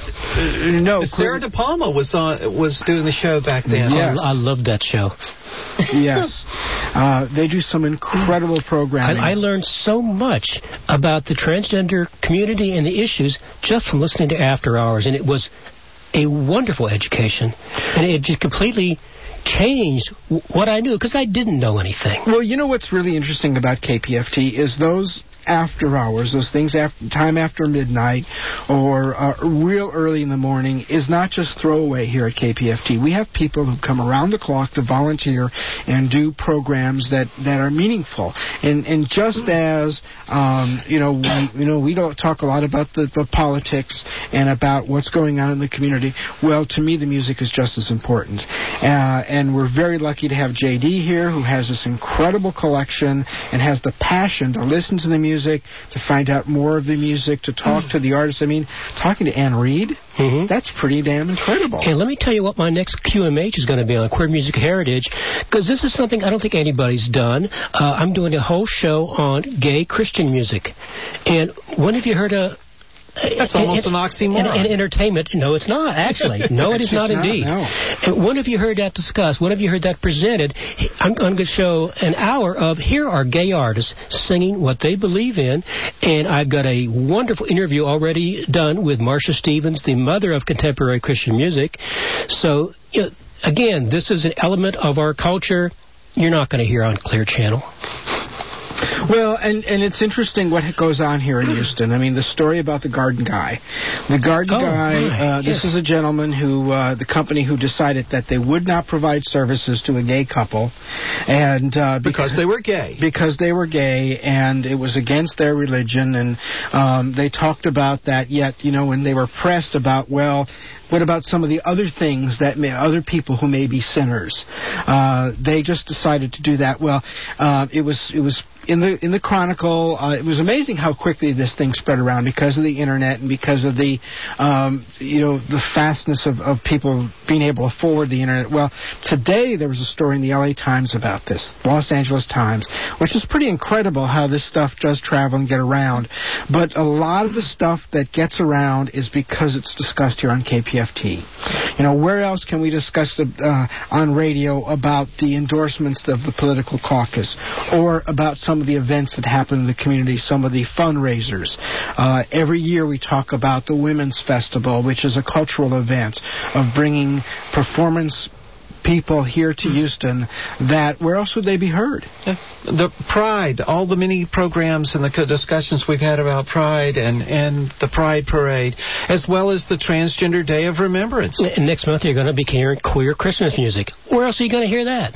no, Sarah Queer- De Palma was on was doing the show back then. Yes. I, I loved that show. Yes. Uh, they do some incredible programming. I, I learned so much about the transgender community and the issues just from listening to After Hours, and it was a wonderful education. And it just completely changed w- what I knew, because I didn't know anything. Well, you know what's really interesting about K P F T is those after hours, those things after time after midnight or uh, real early in the morning, is not just throwaway here at K P F T. We have people who come around the clock to volunteer and do programs that, that are meaningful. And and just as um, you know, we, you know, we don't talk a lot about the, the politics and about what's going on in the community. Well, to me, the music is just as important. Uh, and we're very lucky to have J D here, who has this incredible collection and has the passion to listen to the music, to find out more of the music, to talk to the artists. I mean, talking to Ann Reed, mm-hmm. that's pretty damn incredible. And let me tell you what my next Q M H is going to be on, Queer Music Heritage, because this is something I don't think anybody's done. Uh, I'm doing a whole show on gay Christian music. And when have you heard a... That's almost an oxymoron. In, in entertainment, no, it's not, actually. No, it is not, not indeed. No. And when have you heard that discussed? When have you heard that presented? I'm going to show an hour of, here are gay artists singing what they believe in, and I've got a wonderful interview already done with Marcia Stevens, the mother of contemporary Christian music. So, you know, again, this is an element of our culture you're not going to hear on Clear Channel. Well, and, and it's interesting what goes on here in Houston. I mean, the story about the garden guy. The garden oh, guy, right. uh, this yes. is a gentleman who, uh, the company who decided that they would not provide services to a gay couple. and uh, Because, because they were gay. Because they were gay, and it was against their religion. And um, they talked about that, yet, you know, when they were pressed about, well, what about some of the other things that may, other people who may be sinners? Uh, they just decided to do that. Well, uh, it was it was in the in the Chronicle. Uh, it was amazing how quickly this thing spread around because of the internet and because of the um, you know the fastness of, of people being able to forward the internet. Well, today there was a story in the L A Times about this, Los Angeles Times, which is pretty incredible how this stuff does travel and get around. But a lot of the stuff that gets around is because it's discussed here on K P F T. You know, where else can we discuss the, uh, on radio about the endorsements of the political caucus or about some of the events that happen in the community, some of the fundraisers? Uh, every year we talk about the Women's Festival, which is a cultural event of bringing performance people here to Houston. That where else would they be heard? The Pride, all the many programs and the discussions we've had about Pride and, and the Pride Parade, as well as the Transgender Day of Remembrance. And next month you're going to be hearing queer Christmas music. Where else are you going to hear that?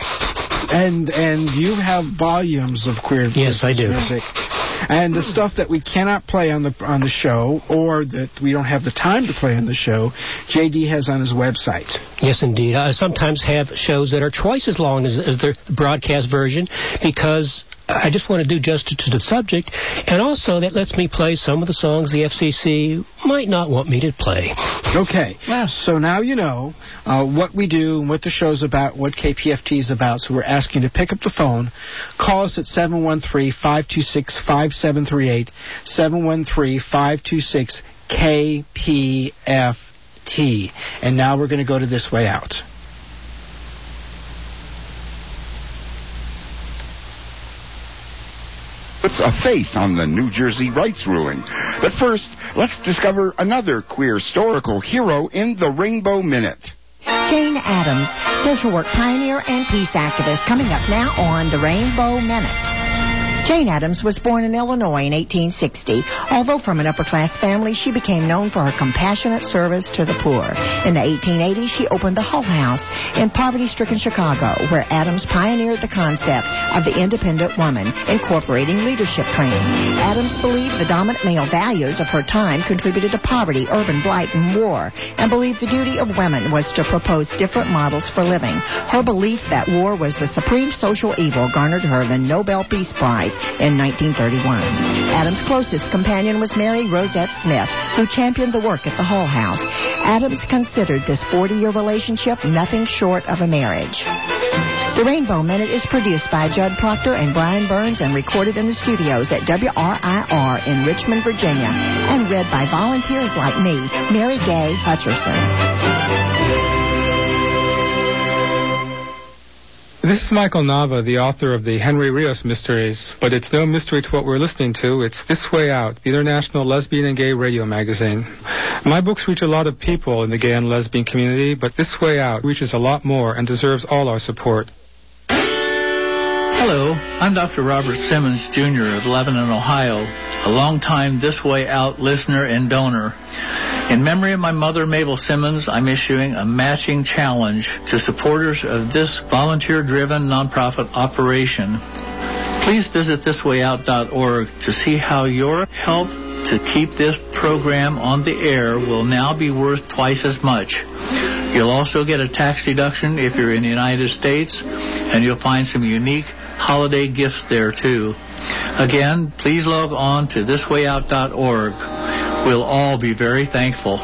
And and you have volumes of queer yes, Christmas I do. music. And the stuff that we cannot play on the on the show, or that we don't have the time to play on the show, J D has on his website. Yes, indeed. I sometimes have shows that are twice as long as, as the broadcast version because I just want to do justice to the subject, and also that lets me play some of the songs the F C C might not want me to play. Okay. Well, so now you know uh, what we do and what the show's about, what K P F T is about, so we're asking you to pick up the phone, call us at seven one three, five two six, five seven three eight, seven one three, five two six, K P F T. And now we're going to go to This Way Out. Puts a face on the New Jersey rights ruling. But first, let's discover another queer historical hero in the Rainbow Minute. Jane Addams, social work pioneer and peace activist, coming up now on the Rainbow Minute. Jane Addams was born in Illinois in eighteen sixty. Although from an upper-class family, she became known for her compassionate service to the poor. In the eighteen eighties, she opened the Hull House in poverty-stricken Chicago, where Addams pioneered the concept of the independent woman, incorporating leadership training. Addams believed the dominant male values of her time contributed to poverty, urban blight, and war, and believed the duty of women was to propose different models for living. Her belief that war was the supreme social evil garnered her the Nobel Peace Prize in nineteen thirty-one. Adams' closest companion was Mary Rosette Smith, who championed the work at the Hull House. Adams considered this forty-year relationship nothing short of a marriage. The Rainbow Minute is produced by Judd Proctor and Brian Burns and recorded in the studios at W R I R in Richmond, Virginia, and read by volunteers like me, Mary Gay Hutcherson. This is Michael Nava, the author of the Henry Rios Mysteries, but it's no mystery to what we're listening to. It's This Way Out, the International Lesbian and Gay Radio Magazine. My books reach a lot of people in the gay and lesbian community, but This Way Out reaches a lot more and deserves all our support. Hello, I'm Doctor Robert Simmons, Junior of Lebanon, Ohio, a longtime This Way Out listener and donor. In memory of my mother, Mabel Simmons, I'm issuing a matching challenge to supporters of this volunteer-driven nonprofit operation. Please visit this way out dot org to see how your help to keep this program on the air will now be worth twice as much. You'll also get a tax deduction if you're in the United States, and you'll find some unique holiday gifts there, too. Again, please log on to this way out dot org. We'll all be very thankful.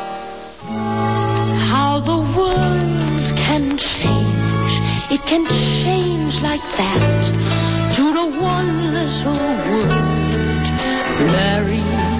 How the world can change. It can change like that. To the one little word, Mary.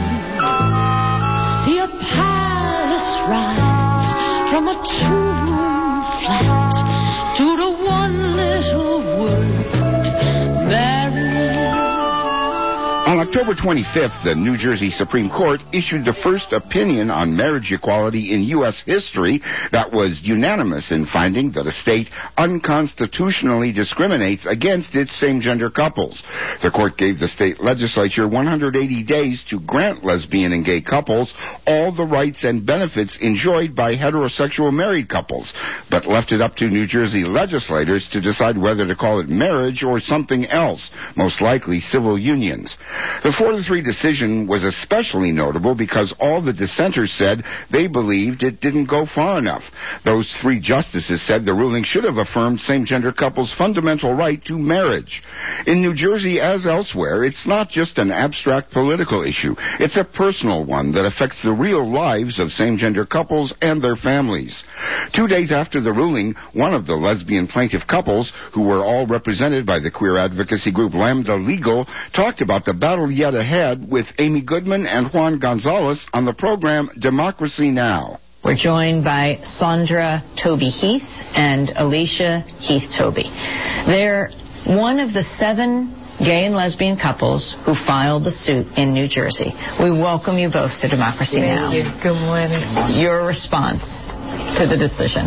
See a palace rise from a two-room flat. To the one little word, Mary. On October twenty-fifth, the New Jersey Supreme Court issued the first opinion on marriage equality in U S history that was unanimous in finding that a state unconstitutionally discriminates against its same-gender couples. The court gave the state legislature one hundred eighty days to grant lesbian and gay couples all the rights and benefits enjoyed by heterosexual married couples, but left it up to New Jersey legislators to decide whether to call it marriage or something else, most likely civil unions. The four to three decision was especially notable because all the dissenters said they believed it didn't go far enough. Those three justices said the ruling should have affirmed same-gender couples' fundamental right to marriage. In New Jersey, as elsewhere, it's not just an abstract political issue. It's a personal one that affects the real lives of same-gender couples and their families. Two days after the ruling, one of the lesbian plaintiff couples, who were all represented by the queer advocacy group Lambda Legal, talked about the battle yet ahead with Amy Goodman and Juan Gonzalez on the program Democracy Now! We're joined by Sandra Toby Heath and Alicia Heath Toby. They're one of the seven gay and lesbian couples who filed the suit in New Jersey. We welcome you both to Democracy Thank Now! You. Good morning. Your response to the decision?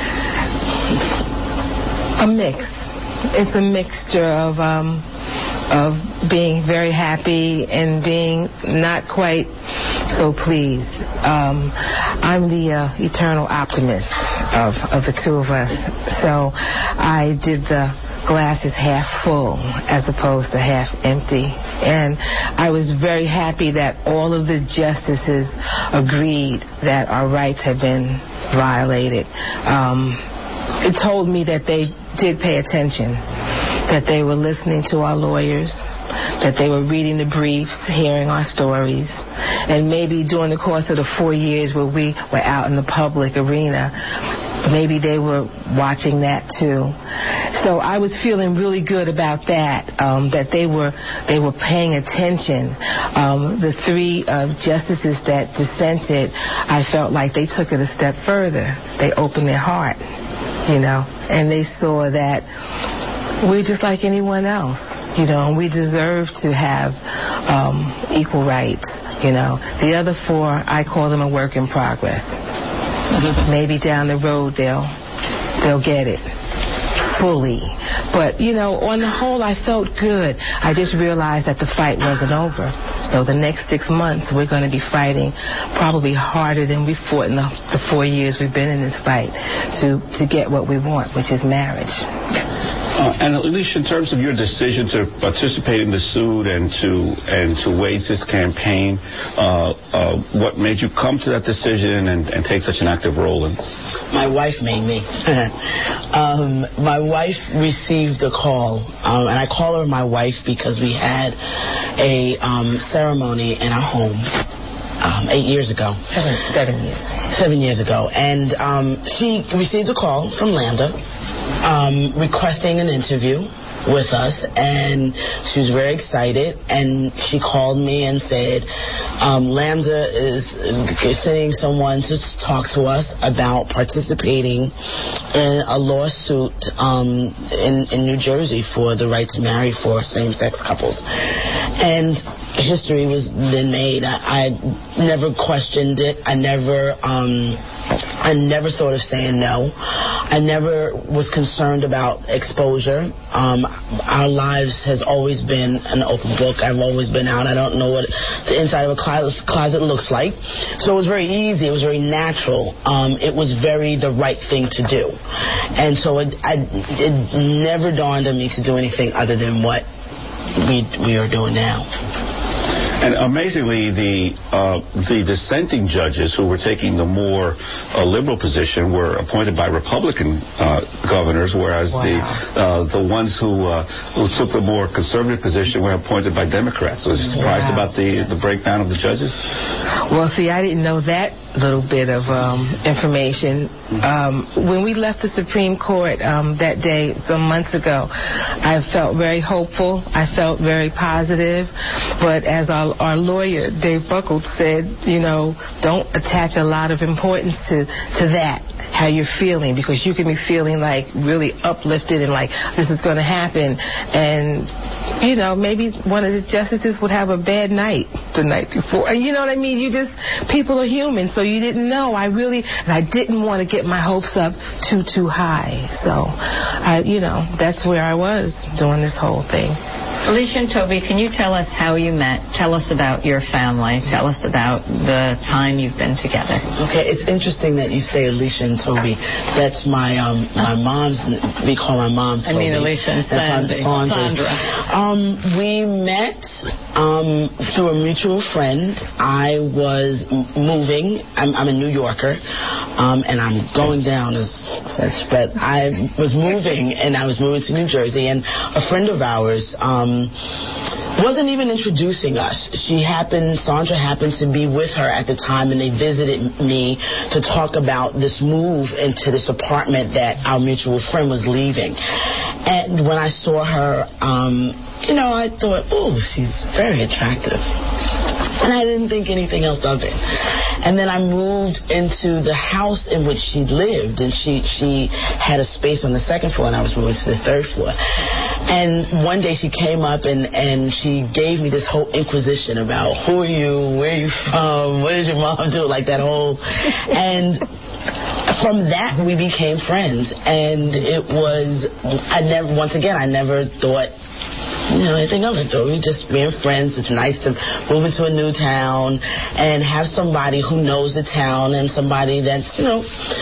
A mix. It's a mixture of um, of being very happy and being not quite so pleased. Um, I'm the uh, eternal optimist of, of the two of us. So I did the glass is half full as opposed to half empty. And I was very happy that all of the justices agreed that our rights had been violated. Um, it told me that they did pay attention, that they were listening to our lawyers, that they were reading the briefs, hearing our stories, and maybe during the course of the four years where we were out in the public arena, maybe they were watching that too. So I was feeling really good about that, um, that they were they were paying attention. Um, the three uh, justices that dissented, I felt like they took it a step further. They opened their heart, you know, and they saw that we're just like anyone else, you know, and we deserve to have um, equal rights, you know. The other four, I call them a work in progress. Maybe down the road they'll they'll get it fully. But, you know, on the whole, I felt good. I just realized that the fight wasn't over. So the next six months, we're going to be fighting probably harder than we fought in the, the four years we've been in this fight to, to get what we want, which is marriage. Uh, and Alicia, in terms of your decision to participate in the suit and to and to wage this campaign, uh, uh, what made you come to that decision and, and take such an active role in? My wife made me. um, my wife received a call, um, and I call her my wife because we had a um, ceremony in our home. Um, eight years ago. Seven, seven years. Seven years ago. And um, she received a call from Lambda um, requesting an interview with us, and she was very excited, and she called me and said, um, Lambda is sending someone to talk to us about participating in a lawsuit um, in, in New Jersey for the right to marry for same-sex couples. And history was then made. I, I never questioned it. I never um, I never thought of saying no. I never was concerned about exposure. Um, our lives has always been an open book. I've always been out. I don't know what the inside of a closet looks like. So it was very easy. It was very natural. Um, it was very the right thing to do. And so it, I, it never dawned on me to do anything other than what we we are doing now. And amazingly, the uh, the dissenting judges who were taking the more uh, liberal position were appointed by Republican uh, governors, whereas wow. the uh, the ones who uh, who took the more conservative position were appointed by Democrats. Was you surprised wow. about the the breakdown of the judges? Well, see, I didn't know that little bit of um, information. Um, when we left the Supreme Court um, that day, some months ago, I felt very hopeful. I felt very positive. But as our, our lawyer, Dave Buckles, said, you know, don't attach a lot of importance to, to that, how you're feeling, because you can be feeling like really uplifted and like this is going to happen. And, you know, maybe one of the justices would have a bad night the night before. You know what I mean? You just, people are human, so you didn't know. I really, and I didn't want to get my hopes up too, too high. So, I, you know, that's where I was doing this whole thing. Alicia and Toby, can you tell us how you met? Tell us about your family. Tell us about the time you've been together. Okay, it's interesting that you say Alicia and Toby. That's my um my mom's. We call my mom Toby. I mean Alicia and Sandy. Sandra. Um, we met um through a mutual friend. I was moving. I'm, I'm a New Yorker, um, and I'm going down as such. But I was moving, and I was moving to New Jersey, and a friend of ours. Um, wasn't even introducing us. She happened, Sandra happened to be with her at the time, and they visited me to talk about this move into this apartment that our mutual friend was leaving. And when I saw her, um, you know, I thought, oh, she's very attractive. And I didn't think anything else of it. And then I moved into the house in which she lived, and she, she had a space on the second floor, and I was moving to the third floor. And one day she came up, and, and she gave me this whole inquisition about who are you, where are you from, what does your mom do, like that whole... And from that, we became friends. And it was, I never, once again, I never thought... You know, anything of it, though. We just being friends. It's nice to move into a new town and have somebody who knows the town and somebody that's, you know.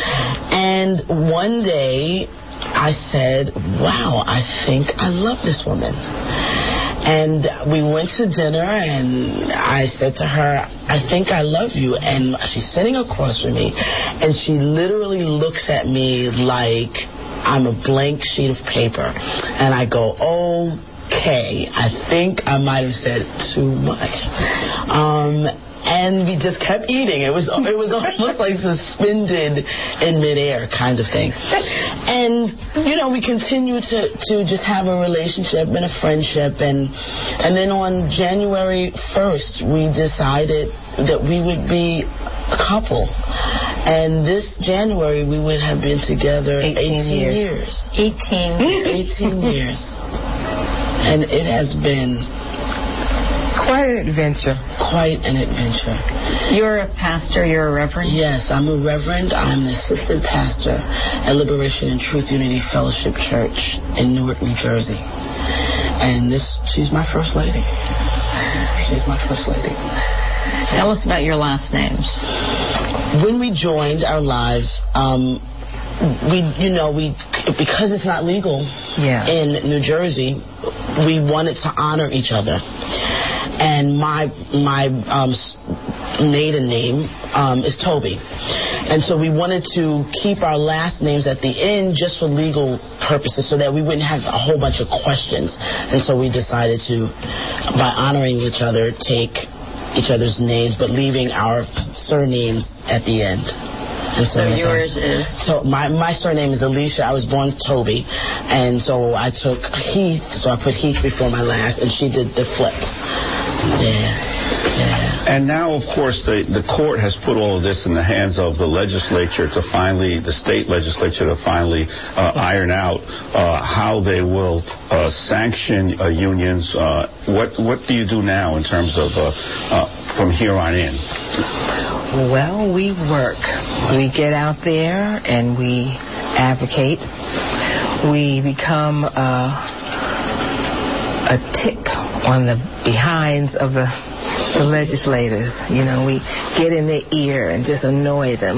And one day I said, wow, I think I love this woman. And we went to dinner, and I said to her, I think I love you. And she's sitting across from me, and she literally looks at me like I'm a blank sheet of paper. And I go, oh, okay, I think I might have said too much. Um, and we just kept eating. It was it was almost like suspended in midair kind of thing. And, you know, we continued to, to just have a relationship and a friendship. And, and then on January first, we decided that we would be a couple. And this January, we would have been together eighteen, eighteen years. years. eighteen. eighteen years. And it has been quite an adventure. Quite an adventure. You're a pastor, you're a reverend? Yes, I'm a reverend. I'm the assistant pastor at Liberation and Truth Unity Fellowship Church in Newark, New Jersey. And this, she's my first lady. She's my first lady. Tell us about your last names. When we joined our lives, um, we, you know, we, because it's not legal yeah. in New Jersey, we wanted to honor each other. And my my um, maiden name um, is Toby. And so we wanted to keep our last names at the end just for legal purposes so that we wouldn't have a whole bunch of questions. And so we decided to, by honoring each other, take each other's names, but leaving our surnames at the end. And so, so yours is? So my, my surname is Alicia. I was born Toby. And so I took Heath, so I put Heath before my last, and she did the flip. Yeah. And now, of course, the, the court has put all of this in the hands of the legislature to finally, the state legislature to finally uh, iron out uh, how they will uh, sanction uh, unions. Uh, what what do you do now in terms of uh, uh, from here on in? Well, we work. We get out there and we advocate. We become uh, a tick on the behinds of the the legislators. You know, we get in their ear and just annoy them.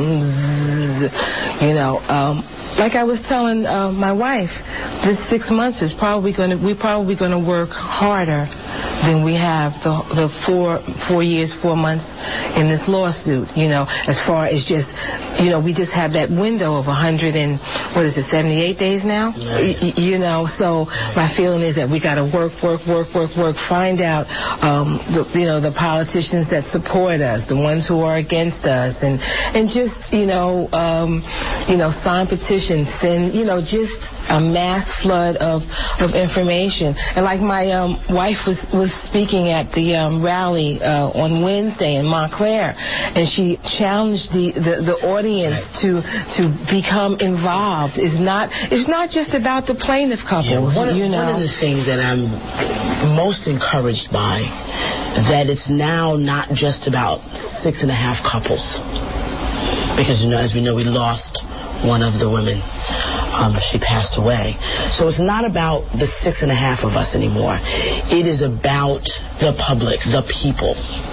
You know, um, like I was telling uh, my wife, this six months is probably going to, we're probably going to work harder than we have the, the four four years, four months in this lawsuit. You know, as far as just, you know, we just have that window of one hundred and, what is it, seventy-eight days now? Y- you know, so my feeling is that we got to work, work, work, work, work, find out, um, the, you know, the politicians that support us, the ones who are against us, and and just, you know, um, you know, sign petitions, send, you know, just a mass flood of of information. And like my um, wife was was speaking at the um, rally uh, on Wednesday in Montclair, and she challenged the, the, the audience to to become involved. It's not it's not just about the plaintiff couples. Yeah, one, of, you know, one of the things that I'm most encouraged by, that it's now not just about six and a half couples, because, you know, as we know, we lost one of the women. Um, she passed away. So it's not about the six and a half of us anymore. It is about the public, the people.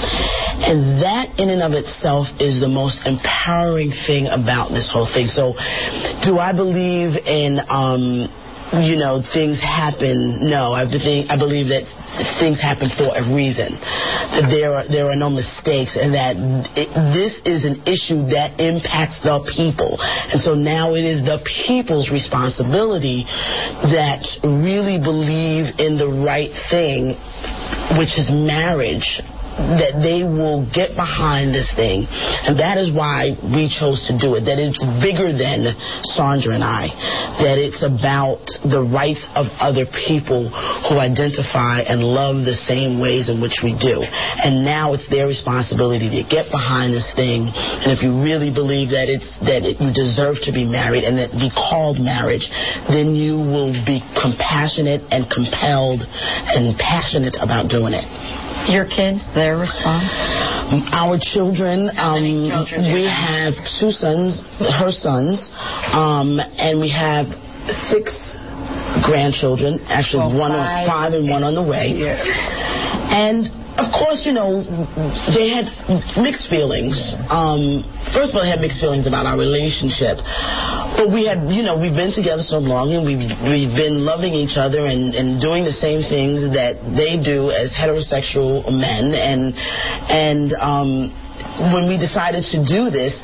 And that in and of itself is the most empowering thing about this whole thing. So do I believe in, um, you know, things happen? No, I, think, I believe that things happen for a reason, that there are there are no mistakes, and that it, this is an issue that impacts the people. And so now it is the people's responsibility that really believe in the right thing, which is marriage, that they will get behind this thing. And that is why we chose to do it, that it's bigger than Sandra and I, that it's about the rights of other people who identify and love the same ways in which we do. And now it's their responsibility to get behind this thing. And if you really believe that it's that it, you deserve to be married and that be called marriage, then you will be compassionate and compelled and passionate about doing it. Your kids, their response? Our children, um, children we have two sons, her sons, um, and we have six grandchildren. Actually, well, one on five and one on the way. Yeah. And of course, you know, they had mixed feelings. Um, first of all, they had mixed feelings about our relationship. But we had, you know, we've been together so long, and we've, we've been loving each other and, and doing the same things that they do as heterosexual men. And, and um, when we decided to do this,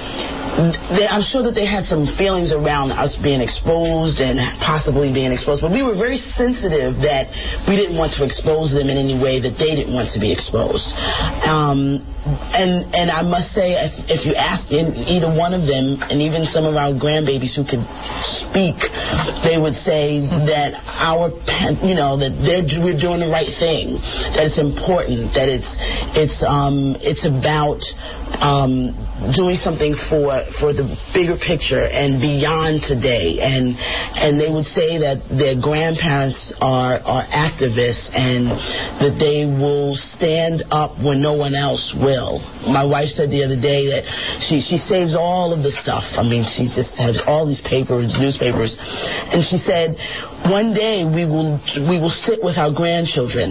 They, I'm sure that they had some feelings around us being exposed and possibly being exposed, but we were very sensitive that we didn't want to expose them in any way that they didn't want to be exposed. Um, and and I must say, if, if you ask in, either one of them, and even some of our grandbabies who could speak, they would say that our, you know, that they're we're doing the right thing, that it's important, that it's it's um it's about um doing something for for the bigger picture and beyond today. And and they would say that their grandparents are are activists and that they will stand up when no one else will. My wife said the other day that she she saves all of the stuff. I mean, she just has all these papers, newspapers, and she said one day we will we will sit with our grandchildren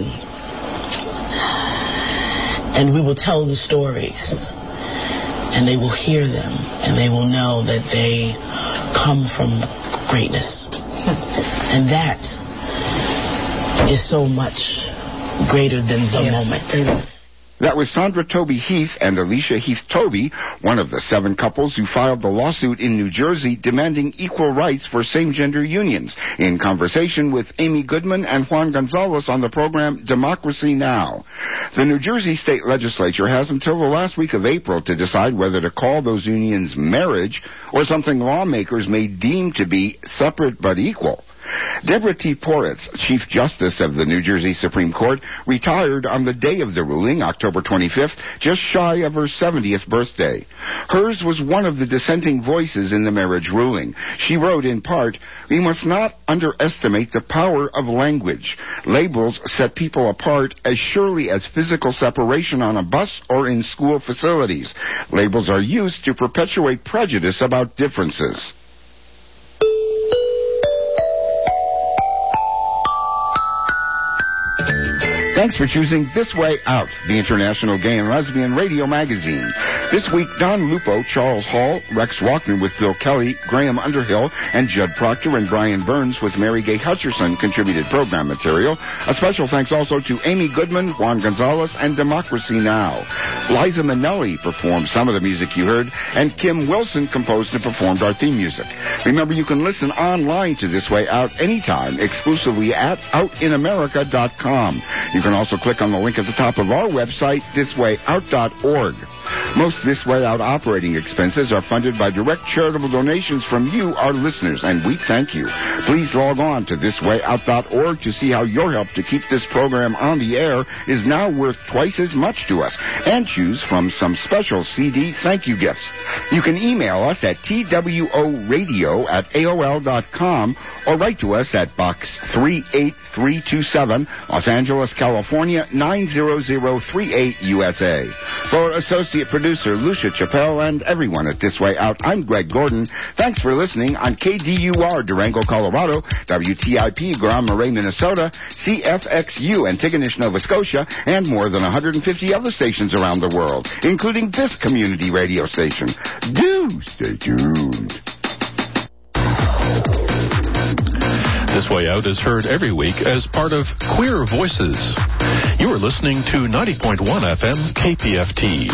and we will tell the stories. And they will hear them, and they will know that they come from greatness. And that is so much greater than the yeah. moment. That was Sandra Toby Heath and Alicia Heath Toby, one of the seven couples who filed the lawsuit in New Jersey demanding equal rights for same-gender unions, in conversation with Amy Goodman and Juan Gonzalez on the program Democracy Now! The New Jersey state legislature has until the last week of April to decide whether to call those unions marriage or something lawmakers may deem to be separate but equal. Deborah T. Poritz, Chief Justice of the New Jersey Supreme Court, retired on the day of the ruling, October twenty-fifth, just shy of her seventieth birthday. Hers was one of the dissenting voices in the marriage ruling. She wrote in part, "We must not underestimate the power of language. Labels set people apart as surely as physical separation on a bus or in school facilities. Labels are used to perpetuate prejudice about differences." Thanks for choosing This Way Out, the International Gay and Lesbian Radio Magazine. This week, Don Lupo, Charles Hall, Rex Walkner with Bill Kelly, Graham Underhill, and Judd Proctor and Brian Burns with Mary Gay Hutcherson contributed program material. A special thanks also to Amy Goodman, Juan Gonzalez, and Democracy Now! Liza Minnelli performed some of the music you heard, and Kim Wilson composed and performed our theme music. Remember, you can listen online to This Way Out anytime, exclusively at out in america dot com. You can also click on the link at the top of our website, this way out dot org. Most This Way Out operating expenses are funded by direct charitable donations from you, our listeners, and we thank you. Please log on to this way out dot org to see how your help to keep this program on the air is now worth twice as much to us, and choose from some special C D thank you gifts. You can email us at t w o radio at a o l dot com or write to us at Box three eight three two seven, Los Angeles, California, nine zero zero three eight, U S A. For Associate Producer Lucia Chappelle and everyone at This Way Out, I'm Greg Gordon. Thanks for listening on K D U R Durango, Colorado, W T I P Grand Marais, Minnesota, C F X U Antigonish, Nova Scotia, and more than one hundred fifty other stations around the world, including this community radio station. Do stay tuned. This Way Out is heard every week as part of Queer Voices. You are listening to ninety point one F M K P F T.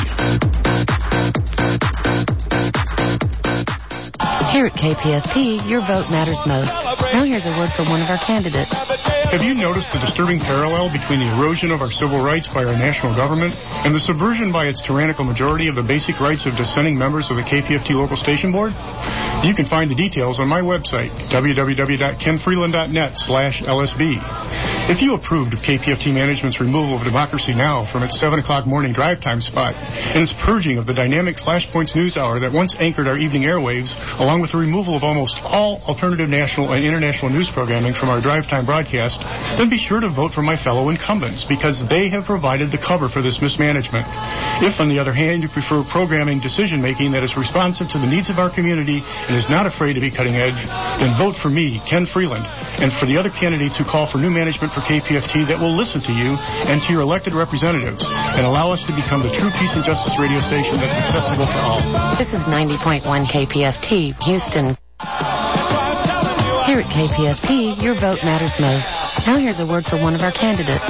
Here at K P F T, your vote matters most. Now here's a word from one of our candidates. Have you noticed the disturbing parallel between the erosion of our civil rights by our national government and the subversion by its tyrannical majority of the basic rights of dissenting members of the K P F T local station board? You can find the details on my website, w w w dot ken freeland dot net slash L S B. If you approved of K P F T management's removal of Democracy Now! From its seven o'clock morning drive time spot and its purging of the dynamic Flashpoints news hour that once anchored our evening airwaves, along with the removal of almost all alternative national and international news programming from our drive time broadcast, then be sure to vote for my fellow incumbents because they have provided the cover for this mismanagement. If, on the other hand, you prefer programming decision-making that is responsive to the needs of our community and is not afraid to be cutting edge, then vote for me, Ken Freeland, and for the other candidates who call for new management for K P F T that will listen to you and to your elected representatives and allow us to become the true peace and justice radio station that's accessible for all. This is ninety point one K P F T, Houston. Here at K P F T, your vote matters most. Now here's a word from one of our candidates.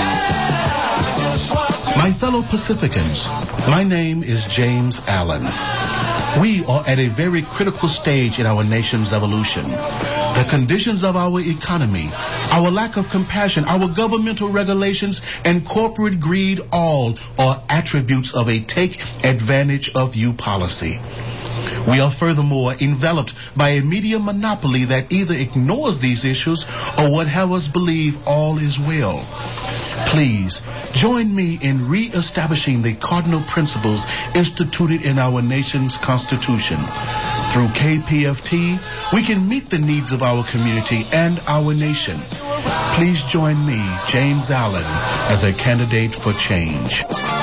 My fellow Pacificans, my name is James Allen. We are at a very critical stage in our nation's evolution. The conditions of our economy, our lack of compassion, our governmental regulations, and corporate greed all are attributes of a take advantage of you policy. We are furthermore enveloped by a media monopoly that either ignores these issues or would have us believe all is well. Please join me in re-establishing the cardinal principles instituted in our nation's Constitution. Through K P F T, we can meet the needs of our community and our nation. Please join me, James Allen, as a candidate for change.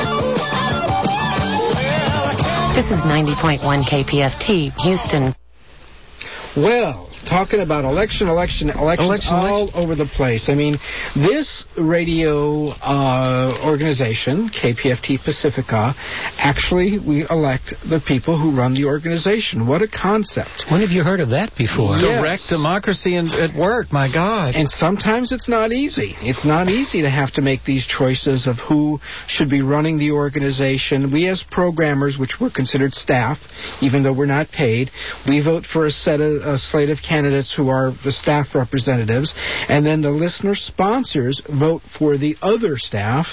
This is ninety point one K P F T, Houston. Well, talking about election, election, elections election, all election. over the place. I mean, this radio uh, organization, K P F T Pacifica, actually we elect the people who run the organization. What a concept. When have you heard of that before? Yes. Direct democracy in, at work, my God. And sometimes it's not easy. It's not easy to have to make these choices of who should be running the organization. We as programmers, which we're considered staff, even though we're not paid, we vote for a set of a slate of candidates who are the staff representatives, and then the listener sponsors vote for the other staff.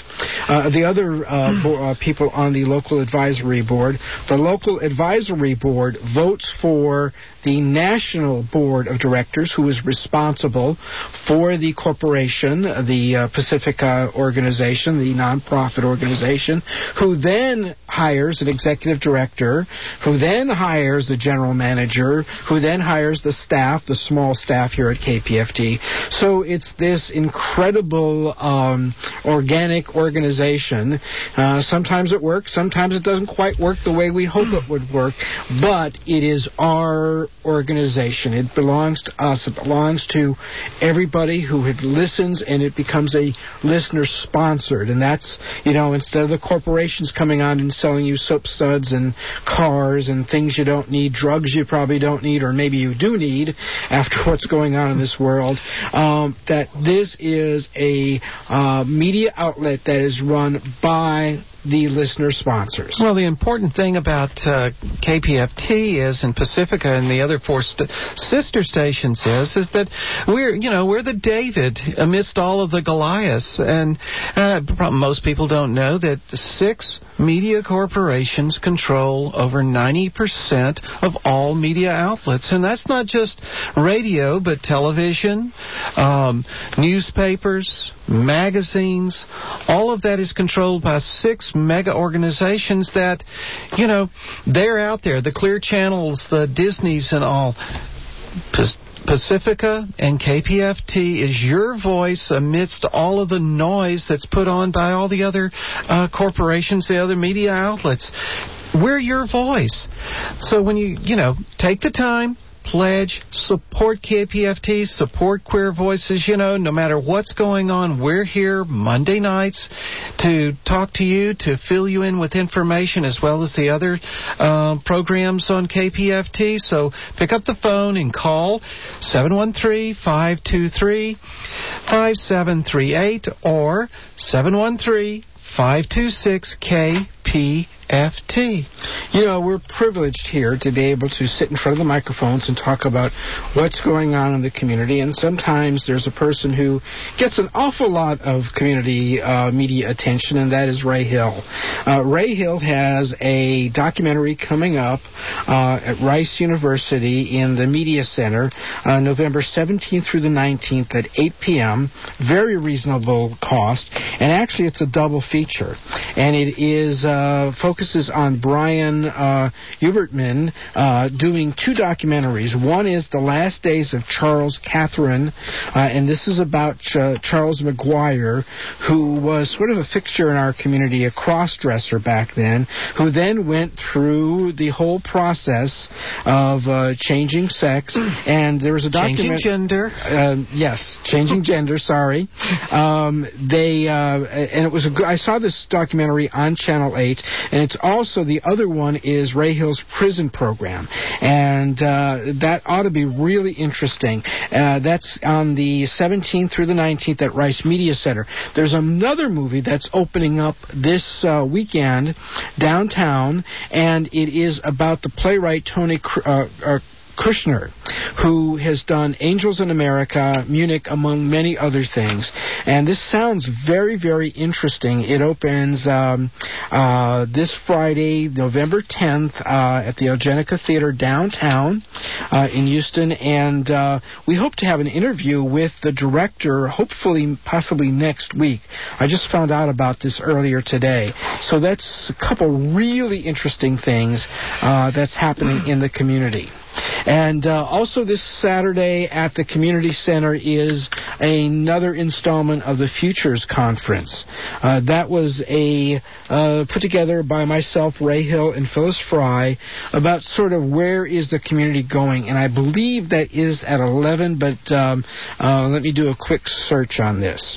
uh, the other uh, bo- uh, people on the local advisory board. The local advisory board votes for the National Board of Directors, who is responsible for the corporation, the uh, Pacifica organization, the nonprofit organization, who then hires an executive director, who then hires the general manager, who then hires the staff, the small staff here at K P F T. So it's this incredible um, organic organization. Uh, sometimes it works, sometimes it doesn't quite work the way we hope it would work, but it is our organization. It belongs to us. It belongs to everybody who had listens, and it becomes a listener-sponsored. And that's, you know, instead of the corporations coming on and selling you soap suds and cars and things you don't need, drugs you probably don't need, or maybe you do need after what's going on in this world, um, that this is a uh, media outlet that is run by the listener sponsors. Well, the important thing about uh, K P F T is, and Pacifica and the other four st- sister stations is, is that we're, you know, we're the David amidst all of the Goliaths. And uh, most people don't know that six media corporations control over ninety percent of all media outlets. And that's not just radio, but television, um, newspapers, magazines. All of that is controlled by six mega organizations that, you know, they're out there. The Clear Channels, the Disneys and all. Pacifica and K P F T is your voice amidst all of the noise that's put on by all the other uh, corporations, the other media outlets. We're your voice. So when you, you know, take the time, pledge, support K P F T, support Queer Voices. You know, no matter what's going on, we're here Monday nights to talk to you, to fill you in with information, as well as the other uh, programs on K P F T. So pick up the phone and call seven one three, five two three, five seven three eight or seven one three, five two six, K P F T. You know, we're privileged here to be able to sit in front of the microphones and talk about what's going on in the community, and sometimes there's a person who gets an awful lot of community uh, media attention, and that is Ray Hill. Uh, Ray Hill has a documentary coming up uh, at Rice University in the Media Center uh, November seventeenth through the nineteenth at eight p.m. Very reasonable cost, and actually it's a double feature, and it is uh, focused focuses on Brian uh, Ubertman uh, doing two documentaries. One is The Last Days of Charles Catherine, uh, and this is about uh, Charles McGuire, who was sort of a fixture in our community, a cross-dresser back then, who then went through the whole process of uh, changing sex, and there was a document... Changing gender. Uh, yes, changing gender, sorry. Um, they, uh, and it was a good... I saw this documentary on Channel eight, and it's also, the other one is Ray Hill's prison program, and uh, that ought to be really interesting. Uh, that's on the seventeenth through the nineteenth at Rice Media Center. There's another movie that's opening up this uh, weekend downtown, and it is about the playwright Tony uh, uh, Kushner, who has done Angels in America, Munich, among many other things. And this sounds very, very interesting. It opens um, uh, this Friday, November tenth, uh, at the Eugenica Theater downtown uh, in Houston. And uh, we hope to have an interview with the director, hopefully, possibly next week. I just found out about this earlier today. So that's a couple really interesting things uh, that's happening in the community. And uh, also this Saturday at the Community Center is another installment of the Futures Conference. Uh, that was a uh, put together by myself, Ray Hill, and Phyllis Fry about sort of where is the community going. And I believe that is at eleven, but um, uh, let me do a quick search on this.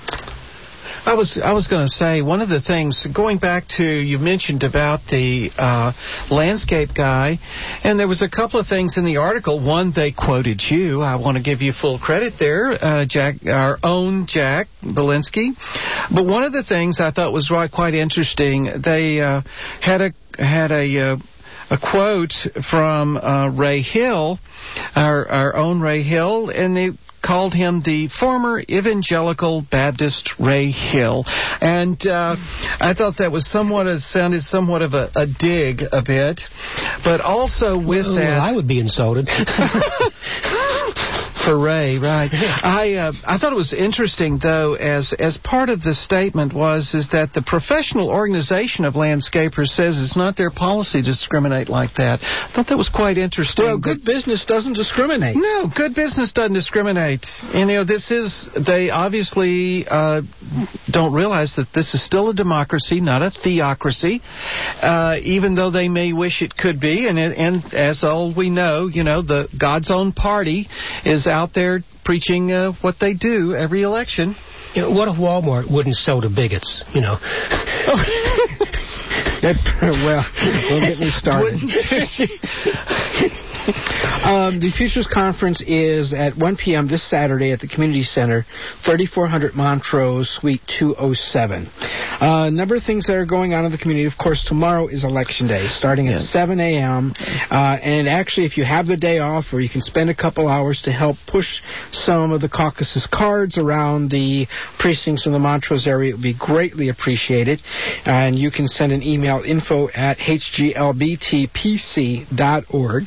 I was I was going to say, one of the things, going back to, you mentioned about the uh, landscape guy, and there was a couple of things in the article. One, they quoted you. I want to give you full credit there, uh, Jack, our own Jack Belinsky. But one of the things I thought was right, quite interesting, they uh, had a had a uh, a quote from uh, Ray Hill, our our own Ray Hill, and they called him the former evangelical Baptist Ray Hill. And uh, I thought that was somewhat, it sounded somewhat of a, a dig a bit. But also with well, that... Well, I would be insulted. For Ray, right. I uh, I thought it was interesting, though, as as part of the statement was, is that the Professional Organization of Landscapers says it's not their policy to discriminate like that. I thought that was quite interesting. Well, good business doesn't discriminate. No, good business doesn't discriminate. And, you know, this is, they obviously uh, don't realize that this is still a democracy, not a theocracy, uh, even though they may wish it could be. And, it, and as all we know, you know, the God's own party is out there preaching uh, what they do every election. You know, what if Walmart wouldn't sell to bigots, you know? Well, don't get me started. um, the Futures Conference is at one p.m. this Saturday at the Community Center, thirty-four hundred Montrose, Suite two oh seven. Uh, a number of things that are going on in the community. Of course, tomorrow is Election Day, starting at yes. seven a.m. Uh, and actually, if you have the day off, or you can spend a couple hours to help push some of the caucus's cards around the precincts in the Montrose area, it would be greatly appreciated. And you can send an email, info at h g l b t p c dot org,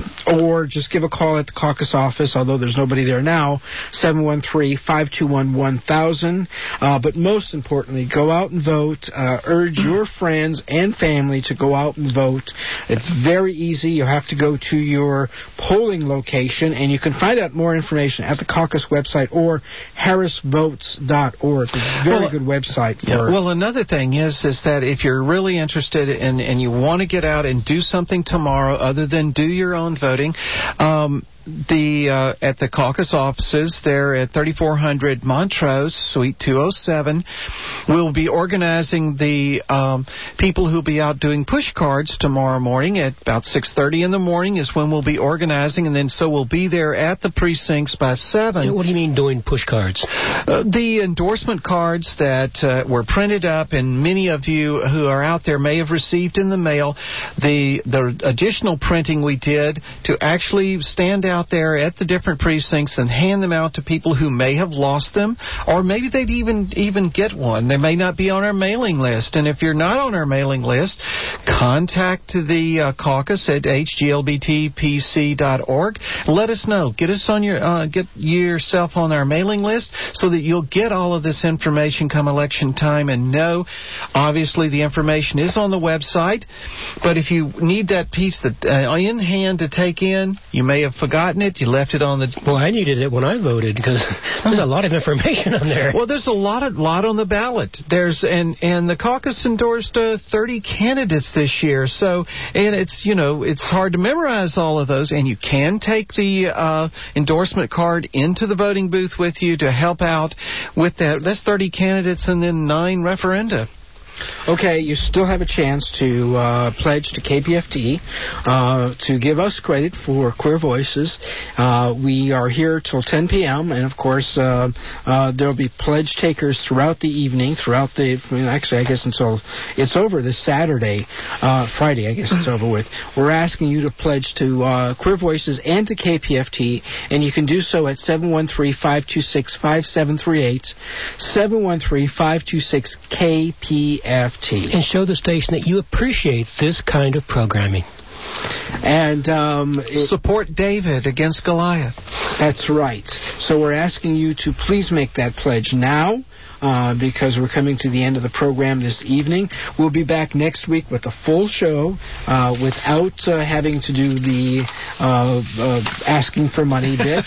or just give a call at the caucus office, although there's nobody there now, seven one three, five two one, one thousand. Uh, but most importantly, go out and vote. Uh, urge your friends and family to go out and vote. It's very easy. You have to go to your polling location, and you can find out more information at the caucus website or harris votes dot org. It's a very well, good website. For yeah, well, another thing is is that if you're really interested in, and you want to get out and do something tomorrow other than do your own voting, um, the uh, at the caucus offices there at thirty-four hundred Montrose, Suite two oh seven, we'll be organizing the um, people who'll be out doing push cards tomorrow morning at about six thirty in the morning is when we'll be organizing, and then so we'll be there at the precincts by seven. What do you mean doing push cards? Uh, the endorsement cards that uh, were printed up, and many of you who are out there may have received in the mail. The the additional printing we did to actually stand out there at the different precincts and hand them out to people who may have lost them, or maybe they'd even even get one. They may not be on our mailing list. And if you're not on our mailing list, contact the uh, caucus at h g l b t p c dot org. Let us know. Get us on your uh, get yourself on our mailing list so that you'll get all of this information come election time. And know, obviously, the information is on the website. But if you need that piece that uh, in hand to take in, you may have forgotten it. You left it on the... Well, I needed it when I voted because there's a lot of information on there. Well, there's a lot of lot on the ballot. There's and and the caucus endorsed uh, thirty candidates this year. So and it's you know it's hard to memorize all of those. And you can take the uh, endorsement card into the voting booth with you to help out with that. That's thirty candidates and then nine referenda. Okay, you still have a chance to uh, pledge to K P F T uh, to give us credit for Queer Voices. Uh, we are here till ten p.m. and of course uh, uh, there'll be pledge takers throughout the evening, throughout the. I mean, actually, I guess until it's over this Saturday, uh, Friday. I guess it's over with. We're asking you to pledge to uh, Queer Voices and to K P F T, and you can do so at seven one three, five two six, five seven three eight, seven one three, five two six, K P F T. And show the station that you appreciate this kind of programming. And um, it, support David against Goliath. That's right. So we're asking you to please make that pledge now. Uh, because we're coming to the end of the program this evening. We'll be back next week with a full show uh, without uh, having to do the uh, uh, asking for money bit.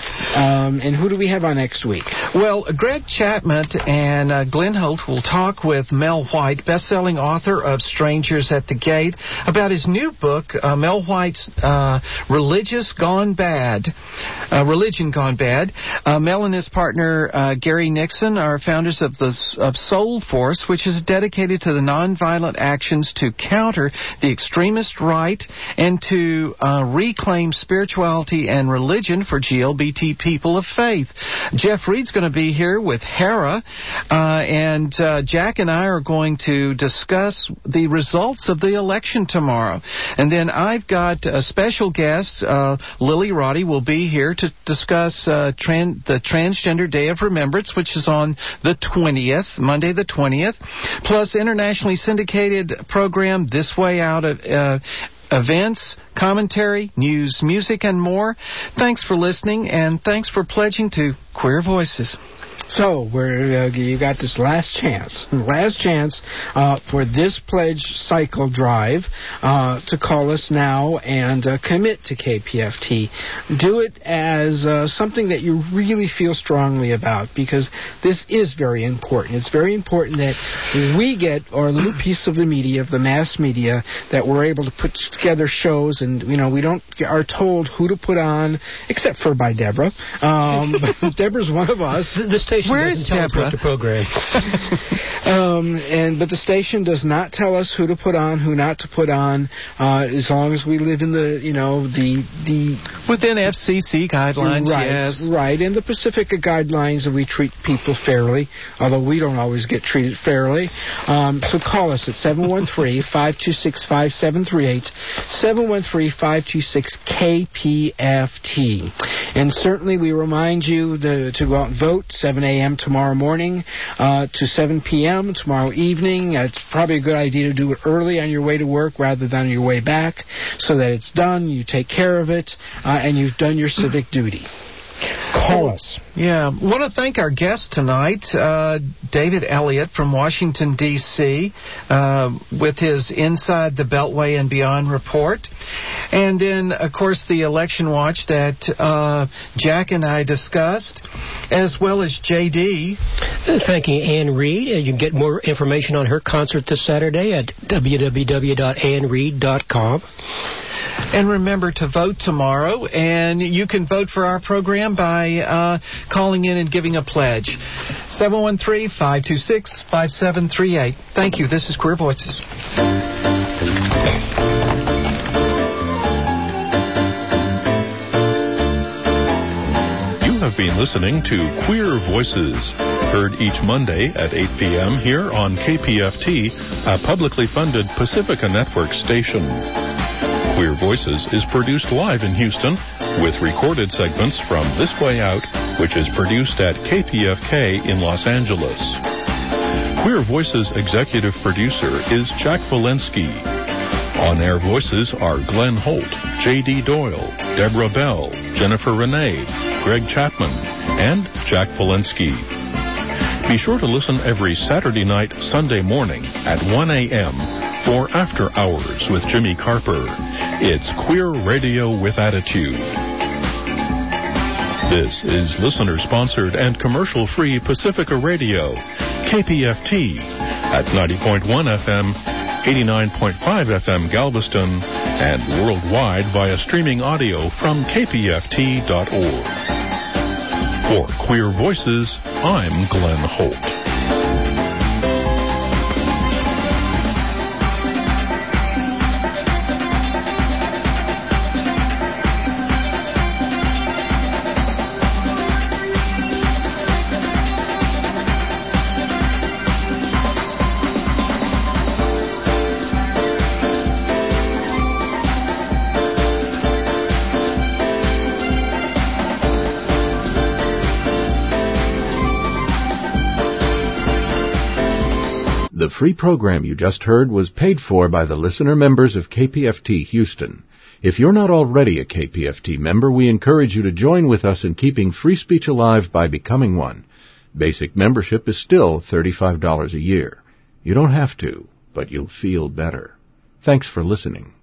um, and who do we have on next week? Well, Greg Chapman and uh, Glenn Holt will talk with Mel White, best-selling author of Strangers at the Gate, about his new book, uh, Mel White's uh, Religious Gone Bad, uh, Religion Gone Bad. Uh, Mel and his partner, uh, Gary Nixon, are found founders of the of Soul Force, which is dedicated to the nonviolent actions to counter the extremist right and to uh, reclaim spirituality and religion for G L B T people of faith. Jeff Reed's going to be here with Hera, uh, and uh, Jack and I are going to discuss the results of the election tomorrow. And then I've got a special guest, uh, Lily Roddy, will be here to discuss uh, tran- the Transgender Day of Remembrance, which is on the twentieth, Monday the twentieth, plus internationally syndicated program This Way Out of uh, events, commentary, news, music, and more. Thanks for listening, and thanks for pledging to Queer Voices. So, we're, uh, you got this last chance, last chance uh, for this pledge cycle drive uh, to call us now and uh, commit to K P F T. Do it as uh, something that you really feel strongly about, because this is very important. It's very important that we get our little piece of the media, of the mass media, that we're able to put together shows, and you know we don't are told who to put on, except for by Deborah. Um, but Deborah's one of us. The station Where doesn't is tell us Deborah? what to program. um, and but the station does not tell us who to put on, who not to put on, uh, as long as we live in the you know the the within F C C guidelines. Right, yes, right, and the Pacifica guidelines that we treat people fairly, although we don't always get treated fairly. Um, so call us at seven one three, five two six, five seven three eight, seven one three, five two six, K P F T. And certainly we remind you the, to go out and vote, seven a.m. tomorrow morning uh, to seven p.m. tomorrow evening. Uh, it's probably a good idea to do it early on your way to work rather than on your way back, so that it's done, you take care of it, uh, and you've done your civic duty. Call us. Yeah. Want to thank our guest tonight, uh, David Elliott from Washington, D C, uh, with his Inside the Beltway and Beyond report. And then, of course, the election watch that uh, Jack and I discussed, as well as J D. Thank you, Ann Reed. You can get more information on her concert this Saturday at w w w dot ann reed dot com. And remember to vote tomorrow, and you can vote for our program by uh, calling in and giving a pledge. seven one three, five two six, five seven three eight. Thank you. This is Queer Voices. You have been listening to Queer Voices, heard each Monday at eight p.m. here on K P F T, a publicly funded Pacifica Network station. Queer Voices is produced live in Houston with recorded segments from This Way Out, which is produced at K P F K in Los Angeles. Queer Voices executive producer is Jack Walensky. On-air voices are Glenn Holt, J D. Doyle, Deborah Bell, Jennifer Renee, Greg Chapman, and Jack Walensky. Be sure to listen every Saturday night, Sunday morning at one a.m. for After Hours with Jimmy Carper. It's Queer Radio with Attitude. This is listener-sponsored and commercial-free Pacifica Radio, K P F T, at ninety point one F M, eighty-nine point five F M Galveston, and worldwide via streaming audio from k p f t dot org. For Queer Voices, I'm Glenn Holt. The free program you just heard was paid for by the listener members of K P F T Houston. If you're not already a K P F T member, we encourage you to join with us in keeping free speech alive by becoming one. Basic membership is still thirty-five dollars a year. You don't have to, but you'll feel better. Thanks for listening.